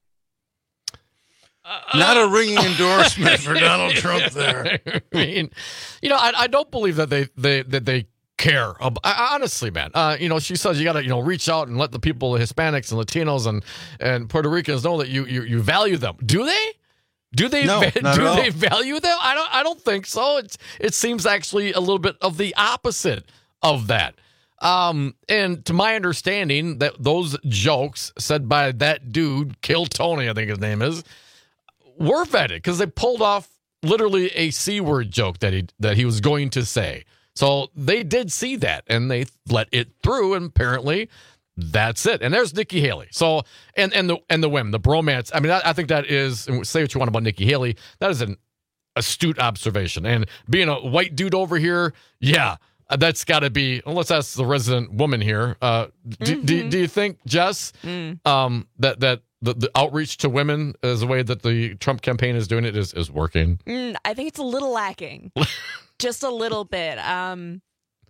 Not a ringing endorsement for Donald Trump there. I mean, you know, I, I don't believe that they, they that they care. I, honestly, man, uh, you know, she says you got to, you know, reach out and let the people, the Hispanics and Latinos and, and Puerto Ricans know that you, you you value them. Do they? Do they? No, va- not do at they all. value them? I don't. I don't think so. It's it seems actually a little bit of the opposite of that. Um, and to my understanding, that those jokes said by that dude, Kill Tony, I think his name is, were vetted because they pulled off literally a C word joke that he that he was going to say. So they did see that and they let it through, and apparently that's it. And there's Nikki Haley. So and and the and the women, the bromance. I mean, I, I think that is, and say what you want about Nikki Haley, that is an astute observation. And being a white dude over here, yeah, that's got to be. Well, let's ask the resident woman here. Uh, do, mm-hmm. do, do you think, Jess, mm. um, that that the, the outreach to women as a way that the Trump campaign is doing it is is working? Mm, I think it's a little lacking. Just a little bit. Um,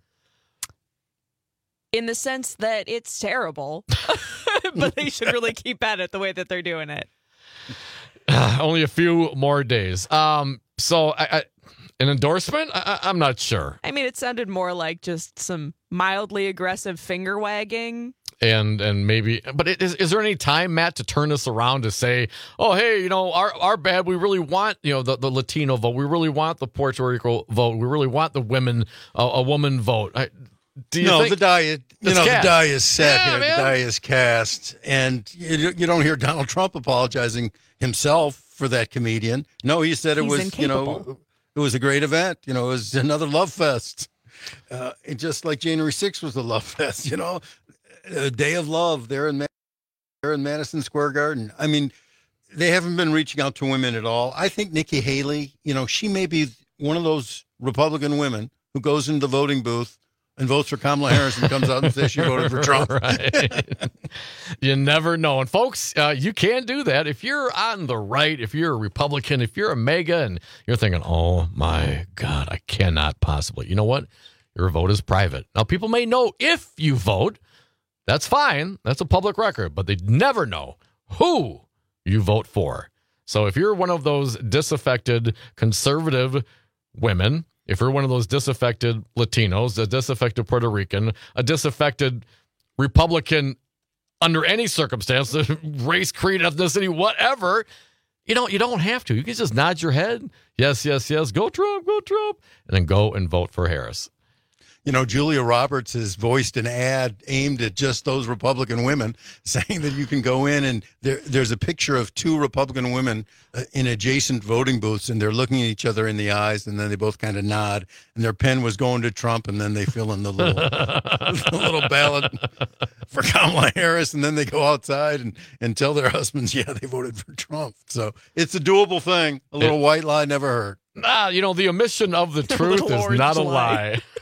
in the sense that it's terrible, but they should really keep at it the way that they're doing it. Uh, only a few more days. Um, so I, I, an endorsement? I, I'm not sure. I mean, it sounded more like just some mildly aggressive finger wagging. And and maybe, but it, is is there any time, Matt, to turn this around to say, oh, hey, you know, our our bad, we really want, you know, the, the Latino vote. We really want the Puerto Rico vote. We really want the women, uh, a woman vote. I, do you no, think the die, is, you know, cast. the die is set Yeah, here. man. The die is cast. And you, you don't hear Donald Trump apologizing himself for that comedian. No, he said it He's was, incapable. you know, it was a great event. You know, it was another love fest. Uh, and just like January sixth was a love fest, you know. A day of love there in there in Madison Square Garden. I mean, they haven't been reaching out to women at all. I think Nikki Haley, you know, she may be one of those Republican women who goes into the voting booth and votes for Kamala Harris and comes out and says she voted for Trump. Right. You never know. And folks, uh, you can do that. If you're on the right, if you're a Republican, if you're a MAGA and you're thinking, oh my God, I cannot possibly. You know what? Your vote is private. Now, people may know if you vote. That's fine. That's a public record, but they never know who you vote for. So if you're one of those disaffected conservative women, if you're one of those disaffected Latinos, a disaffected Puerto Rican, a disaffected Republican under any circumstance, race, creed, ethnicity, whatever, you know, you don't have to. You can just nod your head. Yes, yes, yes. Go Trump, go Trump. And then go and vote for Harris. You know, Julia Roberts has voiced an ad aimed at just those Republican women, saying that you can go in and there, there's a picture of two Republican women uh, in adjacent voting booths, and they're looking at each other in the eyes, and then they both kind of nod, and their pen was going to Trump, and then they fill in the little, the little ballot for Kamala Harris, and then they go outside and, and tell their husbands, yeah, they voted for Trump. So it's a doable thing. A little it, white lie never hurt. Ah, you know, the omission of the truth is not a lie. lie.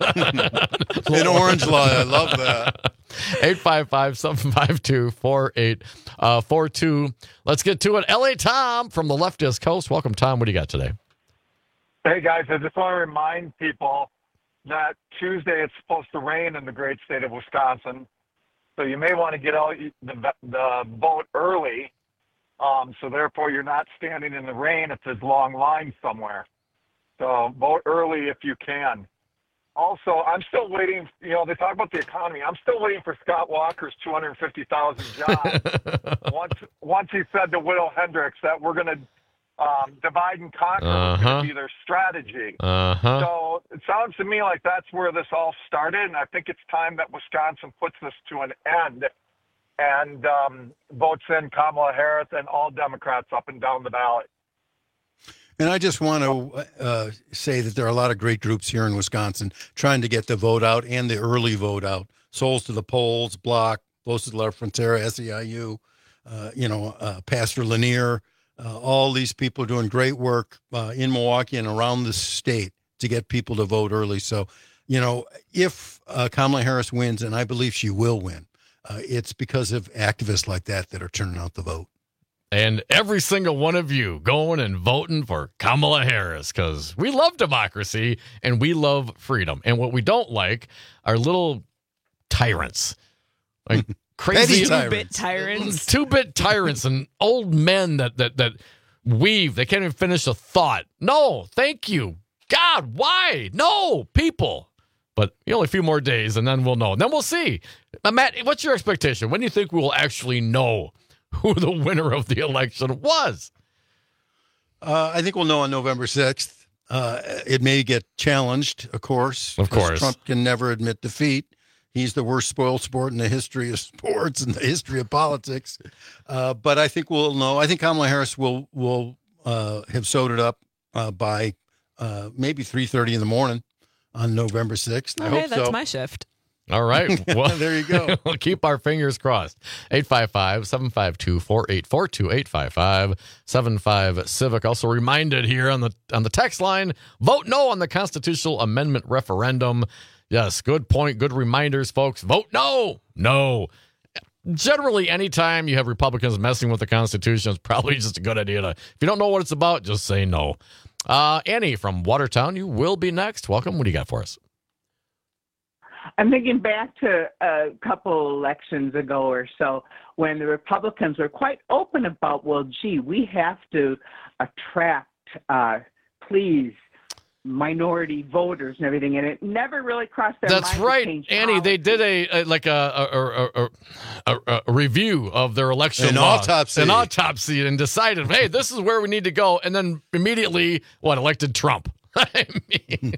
An orange lie. I love that. eight five five, seven five two, four eight four two. Let's get to it. L A Tom from the leftist coast. Welcome, Tom. What do you got today? Hey, guys. I just want to remind people that Tuesday it's supposed to rain in the great state of Wisconsin. So you may want to get out the, the vote early. Um, so therefore, you're not standing in the rain if there's long lines somewhere. So vote early if you can. Also, I'm still waiting. You know, they talk about the economy. I'm still waiting for Scott Walker's two hundred fifty thousand jobs. once, once he said to Will Hendricks that we're going to um, divide and conquer uh-huh. was going to be their strategy. Uh-huh. So it sounds to me like that's where this all started, and I think it's time that Wisconsin puts this to an end and um, votes in Kamala Harris and all Democrats up and down the ballot. And I just want to uh, say that there are a lot of great groups here in Wisconsin trying to get the vote out and the early vote out. Souls to the Polls, Block, Voces de la Frontera, S E I U, uh, you know, uh, Pastor Lanier. Uh, all these people are doing great work uh, in Milwaukee and around the state to get people to vote early. So, you know, if uh, Kamala Harris wins, and I believe she will win, uh, it's because of activists like that that are turning out the vote. And every single one of you going and voting for Kamala Harris, because we love democracy and we love freedom. And what we don't like are little tyrants, like crazy two-bit tyrants, two-bit tyrants, and old men that that that weave. They can't even finish a thought. No, thank you, God. Why? No, people. But you know, only a few more days, and then we'll know. And then we'll see. Now, Matt, what's your expectation? When do you think we will actually know who the winner of the election was? Uh, I think we'll know on November sixth. Uh, it may get challenged, of course. Of course. Trump can never admit defeat. He's the worst spoiled sport in the history of sports and the history of politics. Uh, but I think we'll know. I think Kamala Harris will will uh, have sewed it up uh, by uh, maybe three thirty in the morning on November sixth. I okay, hope that's so. my shift. All right. Well, there you go. We'll keep our fingers crossed. eight five five, seven five two, four eight four two, eight five five, seven five Civic. Also reminded here on the on the text line, vote no on the constitutional amendment referendum. Yes, good point. Good reminders, folks. Vote no. No. Generally, anytime you have Republicans messing with the Constitution, it's probably just a good idea to, if you don't know what it's about, just say no. Uh, Annie from Watertown, you will be next. Welcome. What do you got for us? I'm thinking back to a couple elections ago or so when the Republicans were quite open about, well, gee, we have to attract, uh, please, minority voters and everything, and it never really crossed their That's mind. right, to change Annie. policy. They did a, a like a a, a, a a review of their election An law, autopsy. an autopsy, and decided, hey, this is where we need to go, and then immediately, what, elected Trump? I mean.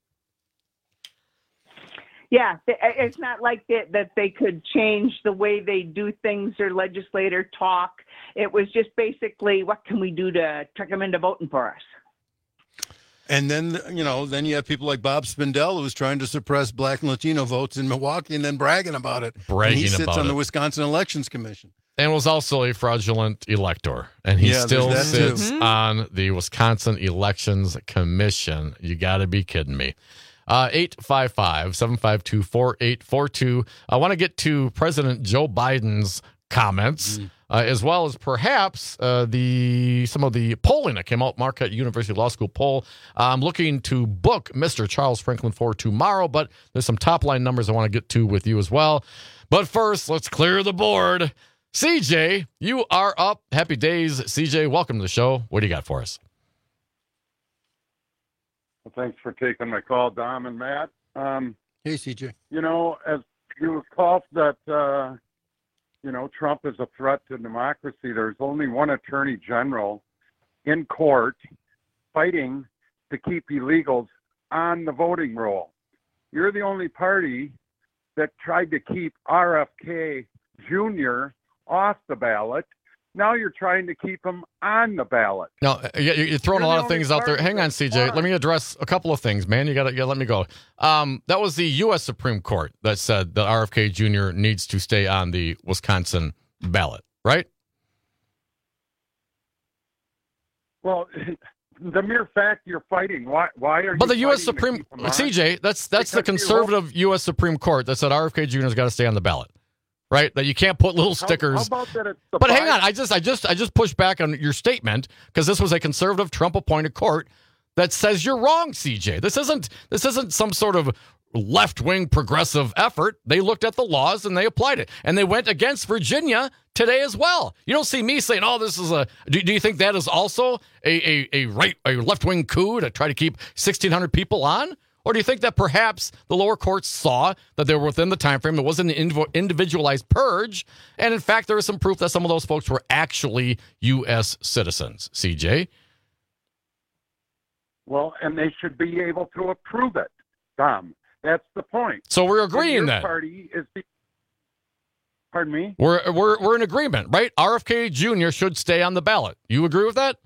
Yeah, it's not like that, that they could change the way they do things or legislate or talk. It was just basically, what can we do to trick them into voting for us? And then, you know, then you have people like Bob Spindell, who's trying to suppress Black and Latino votes in Milwaukee and then bragging about it. Bragging and he sits about on it. the Wisconsin Elections Commission. And was also a fraudulent elector. And he Yeah, still there's that sits too. on the Wisconsin Elections Commission. You got to be kidding me. Uh, eight five five, seven five two, four eight four two. I want to get to President Joe Biden's comments, Mm. uh, as well as perhaps uh, the some of the polling that came out, Marquette University Law School poll. I'm looking to book Mister Charles Franklin for tomorrow, but there's some top-line numbers I want to get to with you as well. But first, let's clear the board. C J, you are up. Happy days, C J. Welcome to the show. What do you got for us? Well, thanks for taking my call, Dom and Matt. Um, hey, C J. You know, as you called that, uh, you know, Trump is a threat to democracy, there's only one attorney general in court fighting to keep illegals on the voting roll. You're the only party that tried to keep R F K Junior off the ballot. Now you're trying to keep him on the ballot. Now, you're throwing You're a lot the of things only out there. party Hang on, that C J. won. Let me address a couple of things, man. You got to let me go. Um, that was the U S Supreme Court that said that R F K Junior needs to stay on the Wisconsin ballot, right? Well, the mere fact you're fighting, why why are you But the U S fighting to Supreme keep him on? C J, that's that's the Because you conservative U S Supreme Court that said R F K Junior's got to stay on the ballot, right? That you can't put little How- stickers. How, about that it's the But hang Biden- on, I just I just I just pushed back on your statement because this was a conservative Trump appointed court that says you're wrong, C J. This isn't this isn't some sort of left-wing progressive effort. They looked at the laws and they applied it. And they went against Virginia today as well. You don't see me saying, oh, this is a do, do you think that is also a a, a right a left-wing coup to try to keep sixteen hundred people on? Or do you think that perhaps the lower courts saw that they were within the time frame, it wasn't an indiv- individualized purge, and in fact there is some proof that some of those folks were actually U S citizens, C J? Well, and they should be able to approve it, Tom. That's the point. So we're And agreeing your then. Party is. Be- Pardon me. We're we're we're in agreement, right? R F K Junior should stay on the ballot. You agree with that?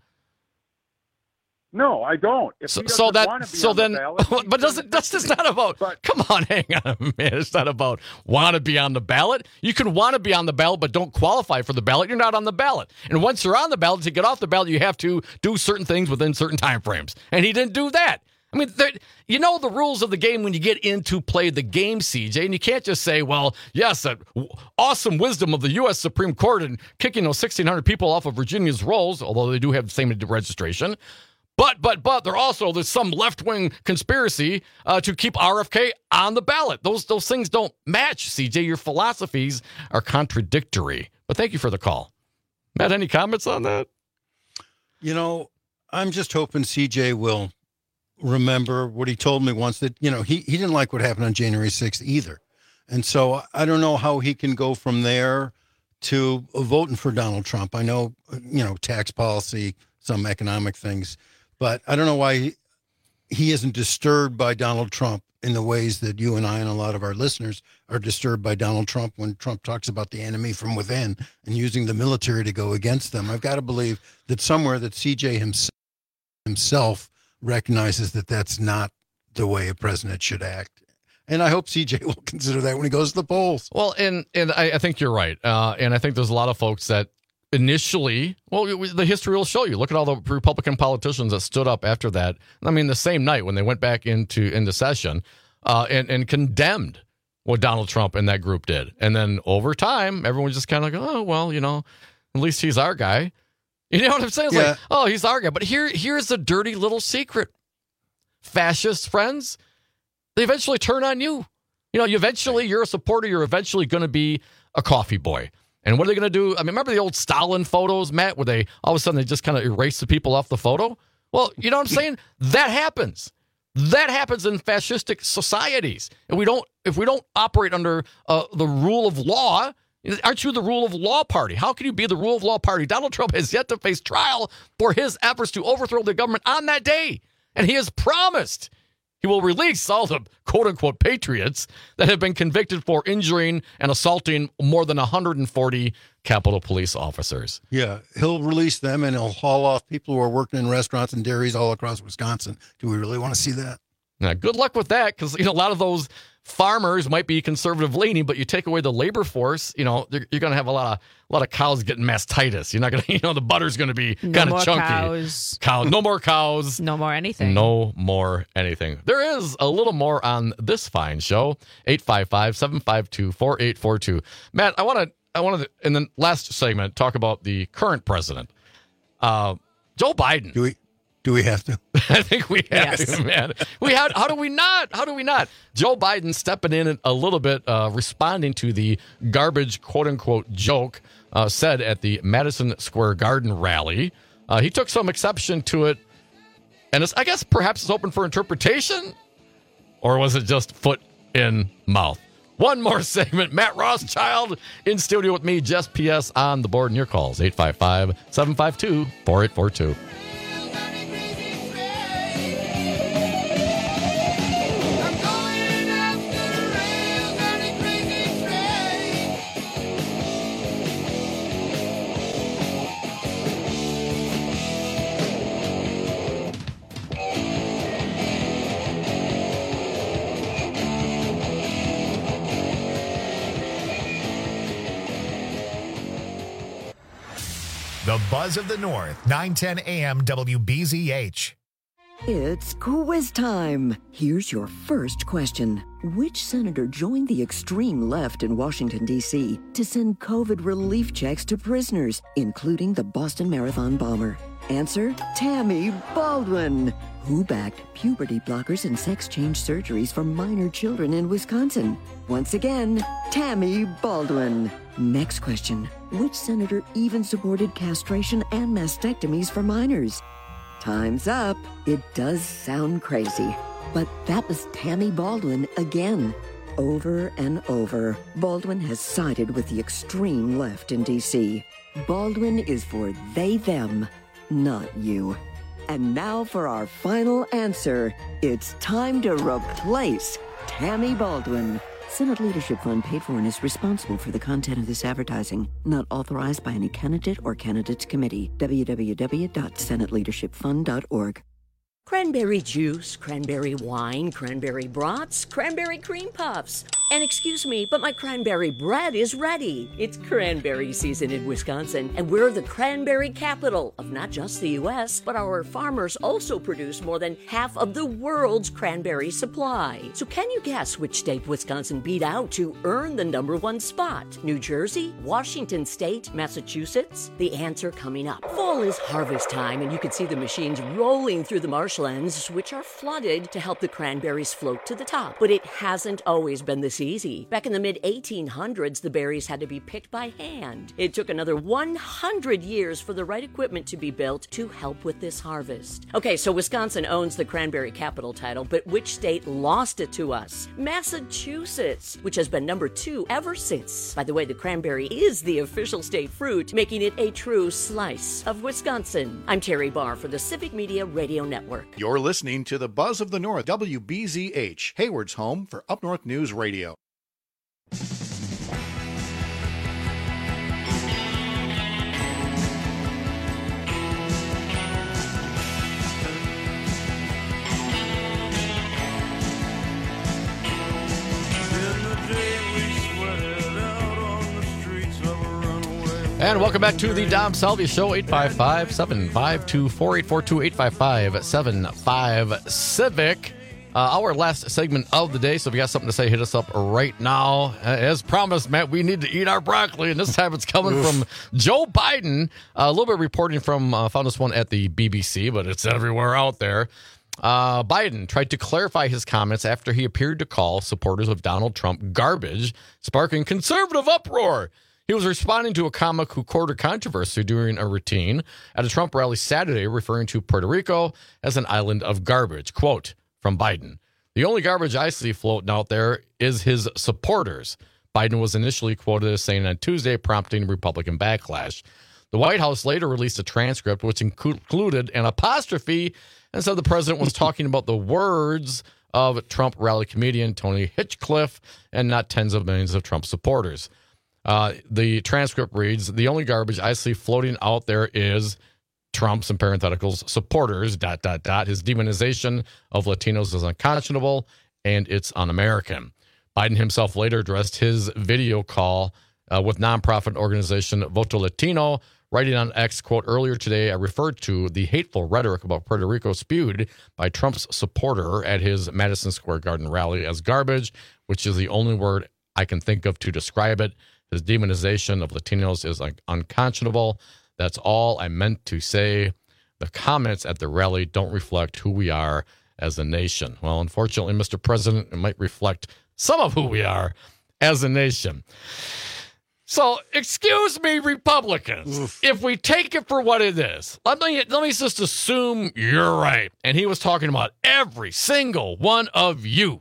No, I don't. If So, he so doesn't wanna that be so on the then, ballot, he but doesn't that's just not about. Come on, hang on a minute. It's not about want to be on the ballot. You can want to be on the ballot, but don't qualify for the ballot. You're not on the ballot. And once you're on the ballot, to get off the ballot, you have to do certain things within certain time frames. And he didn't do that. I mean, there- you know the rules of the game when you get into play the game, C J, and you can't just say, well, yes, that w- awesome wisdom of the U S Supreme Court and kicking those sixteen hundred people off of Virginia's rolls, although they do have the same registration. But, but, but, there also, there's some left-wing conspiracy uh, to keep R F K on the ballot. Those those things don't match, C J. Your philosophies are contradictory. But thank you for the call. Matt, any comments on that? You know, I'm just hoping C J will remember what he told me once, that, you know, he, he didn't like what happened on January sixth either. And so I don't know how he can go from there to voting for Donald Trump. I know, you know, tax policy, some economic things, but I don't know why he, he isn't disturbed by Donald Trump in the ways that you and I and a lot of our listeners are disturbed by Donald Trump when Trump talks about the enemy from within and using the military to go against them. I've got to believe that somewhere that C J himself, himself recognizes that that's not the way a president should act. And I hope C J will consider that when he goes to the polls. Well, and and I, I think you're right. Uh, and I think there's a lot of folks that initially, well, the history will show you. Look at all the Republican politicians that stood up after that. I mean, the same night when they went back into into session uh, and, and condemned what Donald Trump and that group did. And then over time, everyone just kind of like, oh, well, you know, at least he's our guy. You know what I'm saying? It's Yeah. like, oh, he's our guy. But here, here's the dirty little secret. Fascist friends, they eventually turn on you. You know, you eventually, you're a supporter, you're eventually going to be a coffee boy. And what are they going to do? I mean, remember the old Stalin photos, Matt, where they all of a sudden they just kind of erase the people off the photo? Well, you know what I'm saying? That happens. That happens in fascistic societies. And we don't, if we don't operate under uh, the rule of law, aren't you the rule of law party? How can you be the rule of law party? Donald Trump has yet to face trial for his efforts to overthrow the government on that day. And he has promised he will release all the quote-unquote patriots that have been convicted for injuring and assaulting more than one hundred forty Capitol Police officers. Yeah, he'll release them and he'll haul off people who are working in restaurants and dairies all across Wisconsin. Do we really want to see that? Now, good luck with that, because you know a lot of those farmers might be conservative leaning, but you take away the labor force, you know you're, you're going to have a lot of a lot of cows getting mastitis. You're not going to, you know, the butter's going to be No kind more of chunky. cows. Cow, no more cows. No more anything. No more anything. There is a little more on this fine show. eight five five, seven five two, four eight four two. Matt, I want to I want to in the last segment talk about the current president, uh, Joe Biden. Do we? Do we have to? I think we have Yes. to, man. We have. How do we not? How do we not? Joe Biden stepping in a little bit, uh, responding to the garbage quote unquote joke uh, said at the Madison Square Garden rally. Uh, he took some exception to it And it's, I guess perhaps it's open for interpretation, or was it just foot in mouth? One more segment. Matt Rothschild in studio with me, Jess P S on the board, and your calls, eight five five, seven five two, four eight four two. The Buzz of the North, nine ten A M W B Z H. It's quiz time. Here's your first question. Which senator joined the extreme left in Washington, D C to send COVID relief checks to prisoners, including the Boston Marathon bomber? Answer, Tammy Baldwin. Who backed puberty blockers and sex change surgeries for minor children in Wisconsin? Once again, Tammy Baldwin. Next question. Which senator even supported castration and mastectomies for minors? Time's up. It does sound crazy, but that was Tammy Baldwin again. Over and over, Baldwin has sided with the extreme left in D C. Baldwin is for they, them, not you. And now for our final answer. It's time to replace Tammy Baldwin. Senate Leadership Fund paid for and is responsible for the content of this advertising. Not authorized by any candidate or candidates committee. w w w dot senate leadership fund dot org. Cranberry juice, cranberry wine, cranberry brats, cranberry cream puffs. And excuse me, but my cranberry bread is ready. It's cranberry season in Wisconsin, and we're the cranberry capital of not just the U S, but our farmers also produce more than half of the world's cranberry supply. So can you guess which state Wisconsin beat out to earn the number one spot? New Jersey, Washington State, Massachusetts? The answer coming up. Fall is harvest time, and you can see the machines rolling through the marshlands, which are flooded to help the cranberries float to the top. But it hasn't always been this easy. Back in the mid eighteen hundreds, the berries had to be picked by hand. It took another one hundred years for the right equipment to be built to help with this harvest. Okay, so Wisconsin owns the cranberry capital title, but which state lost it to us? Massachusetts, which has been number two ever since. By the way, the cranberry is the official state fruit, making it a true slice of Wisconsin. I'm Terry Barr for the Civic Media Radio Network. You're listening to the Buzz of the North, W B Z H, Hayward's home for Up North News Radio. And welcome back to the Dom Salvia Show, eight five five, seven five two, four eight four two, eight five five, seven five, Civic. Uh, our last segment of the day, so if you got something to say, hit us up right now. Uh, as promised, Matt, we need to eat our broccoli, and this time it's coming from Joe Biden. Uh, a little bit of reporting from, uh, found this one at the B B C, but it's everywhere out there. Uh, Biden tried to clarify his comments after he appeared to call supporters of Donald Trump garbage, sparking conservative uproar. He was responding to a comic who courted controversy during a routine at a Trump rally Saturday, referring to Puerto Rico as an island of garbage. Quote from Biden, "The only garbage I see floating out there is his supporters." Biden was initially quoted as saying on Tuesday, prompting Republican backlash. The White House later released a transcript which included an apostrophe and said the president was talking about the words of Trump rally comedian Tony Hinchcliffe and not tens of millions of Trump supporters. Uh, the transcript reads, "The only garbage I see floating out there is Trump's," in parentheticals, "supporters, dot, dot, dot. His demonization of Latinos is unconscionable and it's un-American." Biden himself later addressed his video call uh, with nonprofit organization Voto Latino, writing on X, quote, "Earlier today, I referred to the hateful rhetoric about Puerto Rico spewed by Trump's supporter at his Madison Square Garden rally as garbage, which is the only word I can think of to describe it. His demonization of Latinos is un- unconscionable. That's all I meant to say. The comments at the rally don't reflect who we are as a nation." Well, unfortunately, Mister President, it might reflect some of who we are as a nation. So, excuse me, Republicans, Oof. if we take it for what it is, let me, let me just assume you're right. And he was talking about every single one of you.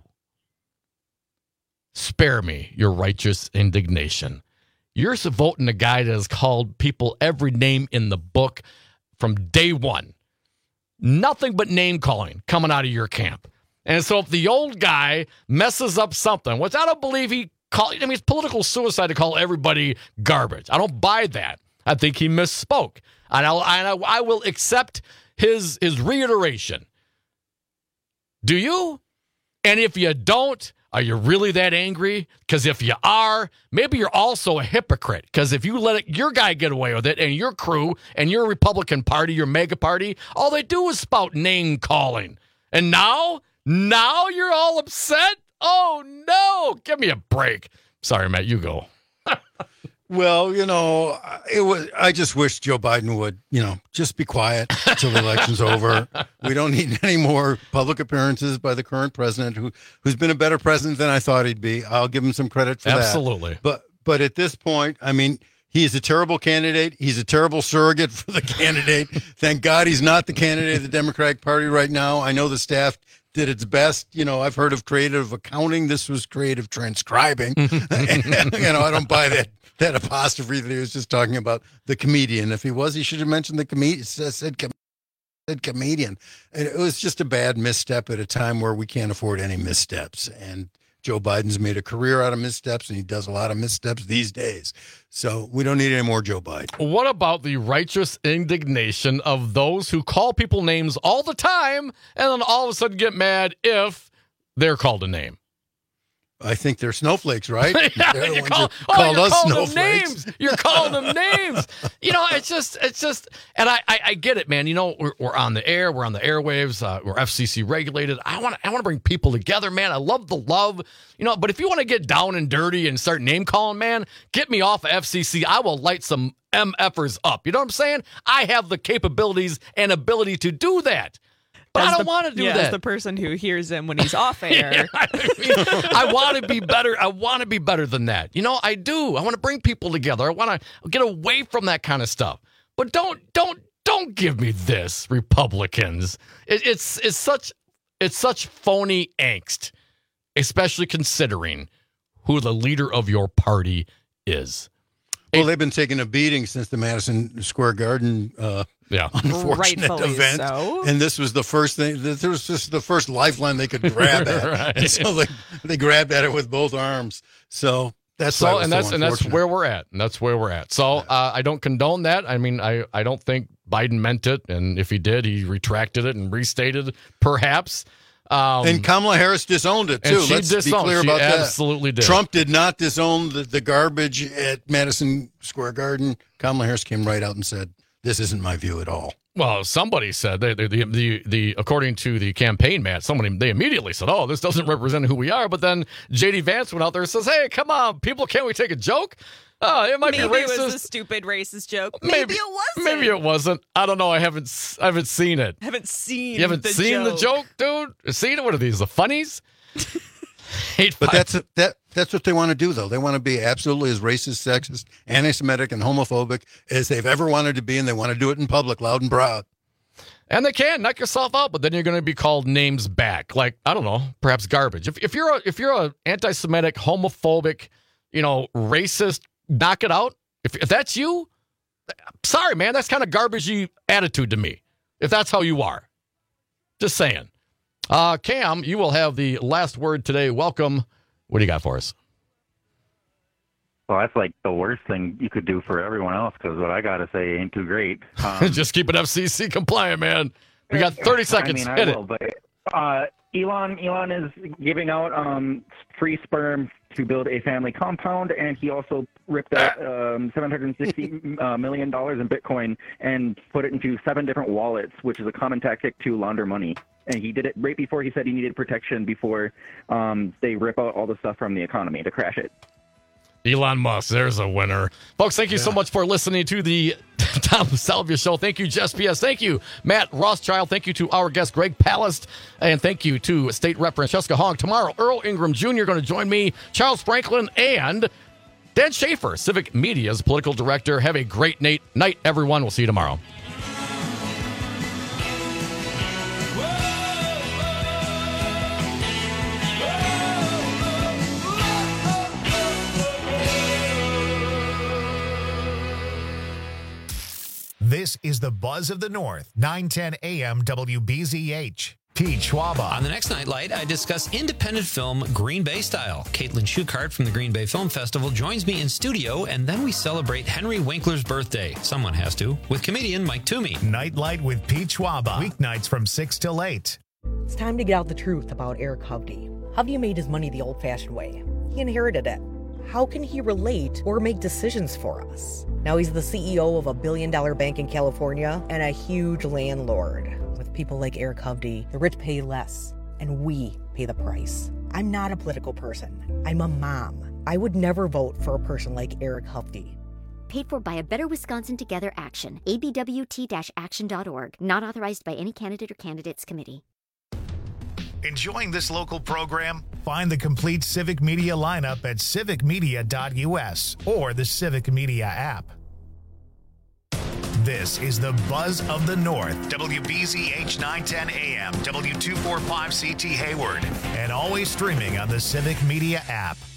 Spare me your righteous indignation. You're voting a guy that has called people every name in the book from day one. Nothing but name calling coming out of your camp. And so if the old guy messes up something, which I don't believe he call, I mean, it's political suicide to call everybody garbage. I don't buy that. I think he misspoke. And, I'll, and I, I will accept his, his reiteration. Do you? And if you don't, are you really that angry? Because if you are, maybe you're also a hypocrite. Because if you let it, your guy get away with it and your crew and your Republican Party, your mega party, all they do is spout name calling. And now, now you're all upset? Oh, no. Give me a break. Sorry, Matt, you go. Well, you know, it was. I just wish Joe Biden would, you know, just be quiet until the election's over. We don't need any more public appearances by the current president, who who's been a better president than I thought he'd be. I'll give him some credit for Absolutely. that. Absolutely. But but at this point, I mean, he's a terrible candidate. He's a terrible surrogate for the candidate. Thank God he's not the candidate of the Democratic Party right now. I know the staff did its best. You know, I've heard of creative accounting. This was creative transcribing. You know, I don't buy that. That apostrophe that he was just talking about, the comedian. If he was, he should have mentioned the comedian. Said, com- said comedian. And it was just a bad misstep at a time where we can't afford any missteps. And Joe Biden's made a career out of missteps, and he does a lot of missteps these days. So we don't need any more Joe Biden. What about the righteous indignation of those who call people names all the time and then all of a sudden get mad if they're called a name? I think they're snowflakes, right? Yeah, they're the you ones call, who oh, called you're us calling snowflakes. them names. You're calling them names. You know, it's just, it's just, and I, I, I get it, man. You know, we're, we're on the air, we're on the airwaves, uh, we're F C C regulated. I want, I want to bring people together, man. I love the love, you know. But if you want to get down and dirty and start name calling, man, get me off of F C C. I will light some M Fers up. You know what I'm saying? I have the capabilities and ability to do that. But as I don't the, want to do yeah, that. As the person who hears him when he's off air. Yeah, I, mean, I want to be better. I want to be better than that. You know, I do. I want to bring people together. I want to get away from that kind of stuff. But don't, don't, don't give me this, Republicans. It, it's, it's such, it's such phony angst, especially considering who the leader of your party is. Well, they've been taking a beating since the Madison Square Garden uh, yeah. unfortunate Rightfully event. So. And this was the first thing, this was just the first lifeline they could grab at. Right. And so they, they grabbed at it with both arms. So that's so, why it was and so that's and that's where we're at. And that's where we're at. So uh, I don't condone that. I mean, I, I don't think Biden meant it. And if he did, he retracted it and restated perhaps. Um, and Kamala Harris disowned it, too. And she Let's disowned. be clear she about that. absolutely did. Trump did not disown the, the garbage at Madison Square Garden. Kamala Harris came right out and said, this isn't my view at all. Well, somebody said, they, they, the, the, the according to the campaign, Matt, somebody, they immediately said, oh, this doesn't represent who we are. But then J D Vance went out there and says, hey, come on, people, can't we take a joke? Oh, it might maybe be racist. Maybe it was a stupid racist joke. Maybe, Maybe it wasn't. Maybe it wasn't. I don't know. I haven't. I haven't seen it. Haven't seen. You haven't the seen joke. the joke, dude. Seen it? What are these? The funnies? Eight, but five. that's a, that. That's what they want to do, though. They want to be absolutely as racist, sexist, anti-Semitic, and homophobic as they've ever wanted to be, and they want to do it in public, loud and proud. And they can knock yourself out, but then you're going to be called names back, like I don't know, perhaps garbage. If if you're a, if you're a anti-Semitic, homophobic, you know, racist, knock it out. If, if that's you, sorry, man, that's kind of garbagey attitude to me, if that's how you are. Just saying. Uh, Cam, you will have the last word today. Welcome. What do you got for us? Well, that's like the worst thing you could do for everyone else, because what I got to say ain't too great. Um, Just keep it F C C compliant, man. We got thirty seconds. I mean, Hit I will, it. But, uh, Elon, Elon is giving out um, free sperm to build a family compound, and he also ripped out um, seven hundred sixty uh, million dollars in Bitcoin and put it into seven different wallets, which is a common tactic to launder money. And he did it right before he said he needed protection before um, they rip out all the stuff from the economy to crash it. Elon Musk, there's a winner. Folks, thank you yeah. so much for listening to the Tom Salvia Show. Thank you, Jess P S. Thank you, Matt Rothschild. Thank you to our guest, Greg Palast. And thank you to State Rep Francesca Hong. Tomorrow, Earl Ingram Junior going to join me, Charles Franklin, and Dan Schaefer, Civic Media's political director. Have a great night, night everyone. We'll see you tomorrow. This is the Buzz of the North, nine ten A M W B Z H. Pete Schwaba. On the next Nightlight, I discuss independent film Green Bay Style. Caitlin Schuchart from the Green Bay Film Festival joins me in studio, and then we celebrate Henry Winkler's birthday. Someone has to. With comedian Mike Toomey. Nightlight with Pete Schwaba. Weeknights from six till eight. It's time to get out the truth about Eric Hovde. Hovde made his money the old-fashioned way. He inherited it. How can he relate or make decisions for us? Now he's the C E O of a billion-dollar bank in California and a huge landlord. With people like Eric Hovde, the rich pay less, and we pay the price. I'm not a political person. I'm a mom. I would never vote for a person like Eric Hovde. Paid for by a Better Wisconsin Together Action. A B W T action dot org. Not authorized by any candidate or candidates committee. Enjoying this local program? Find the complete Civic Media lineup at civic media dot U S or the Civic Media app. This is the Buzz of the North, W B Z H nine ten A M, W two forty-five C T Hayward, and always streaming on the Civic Media app.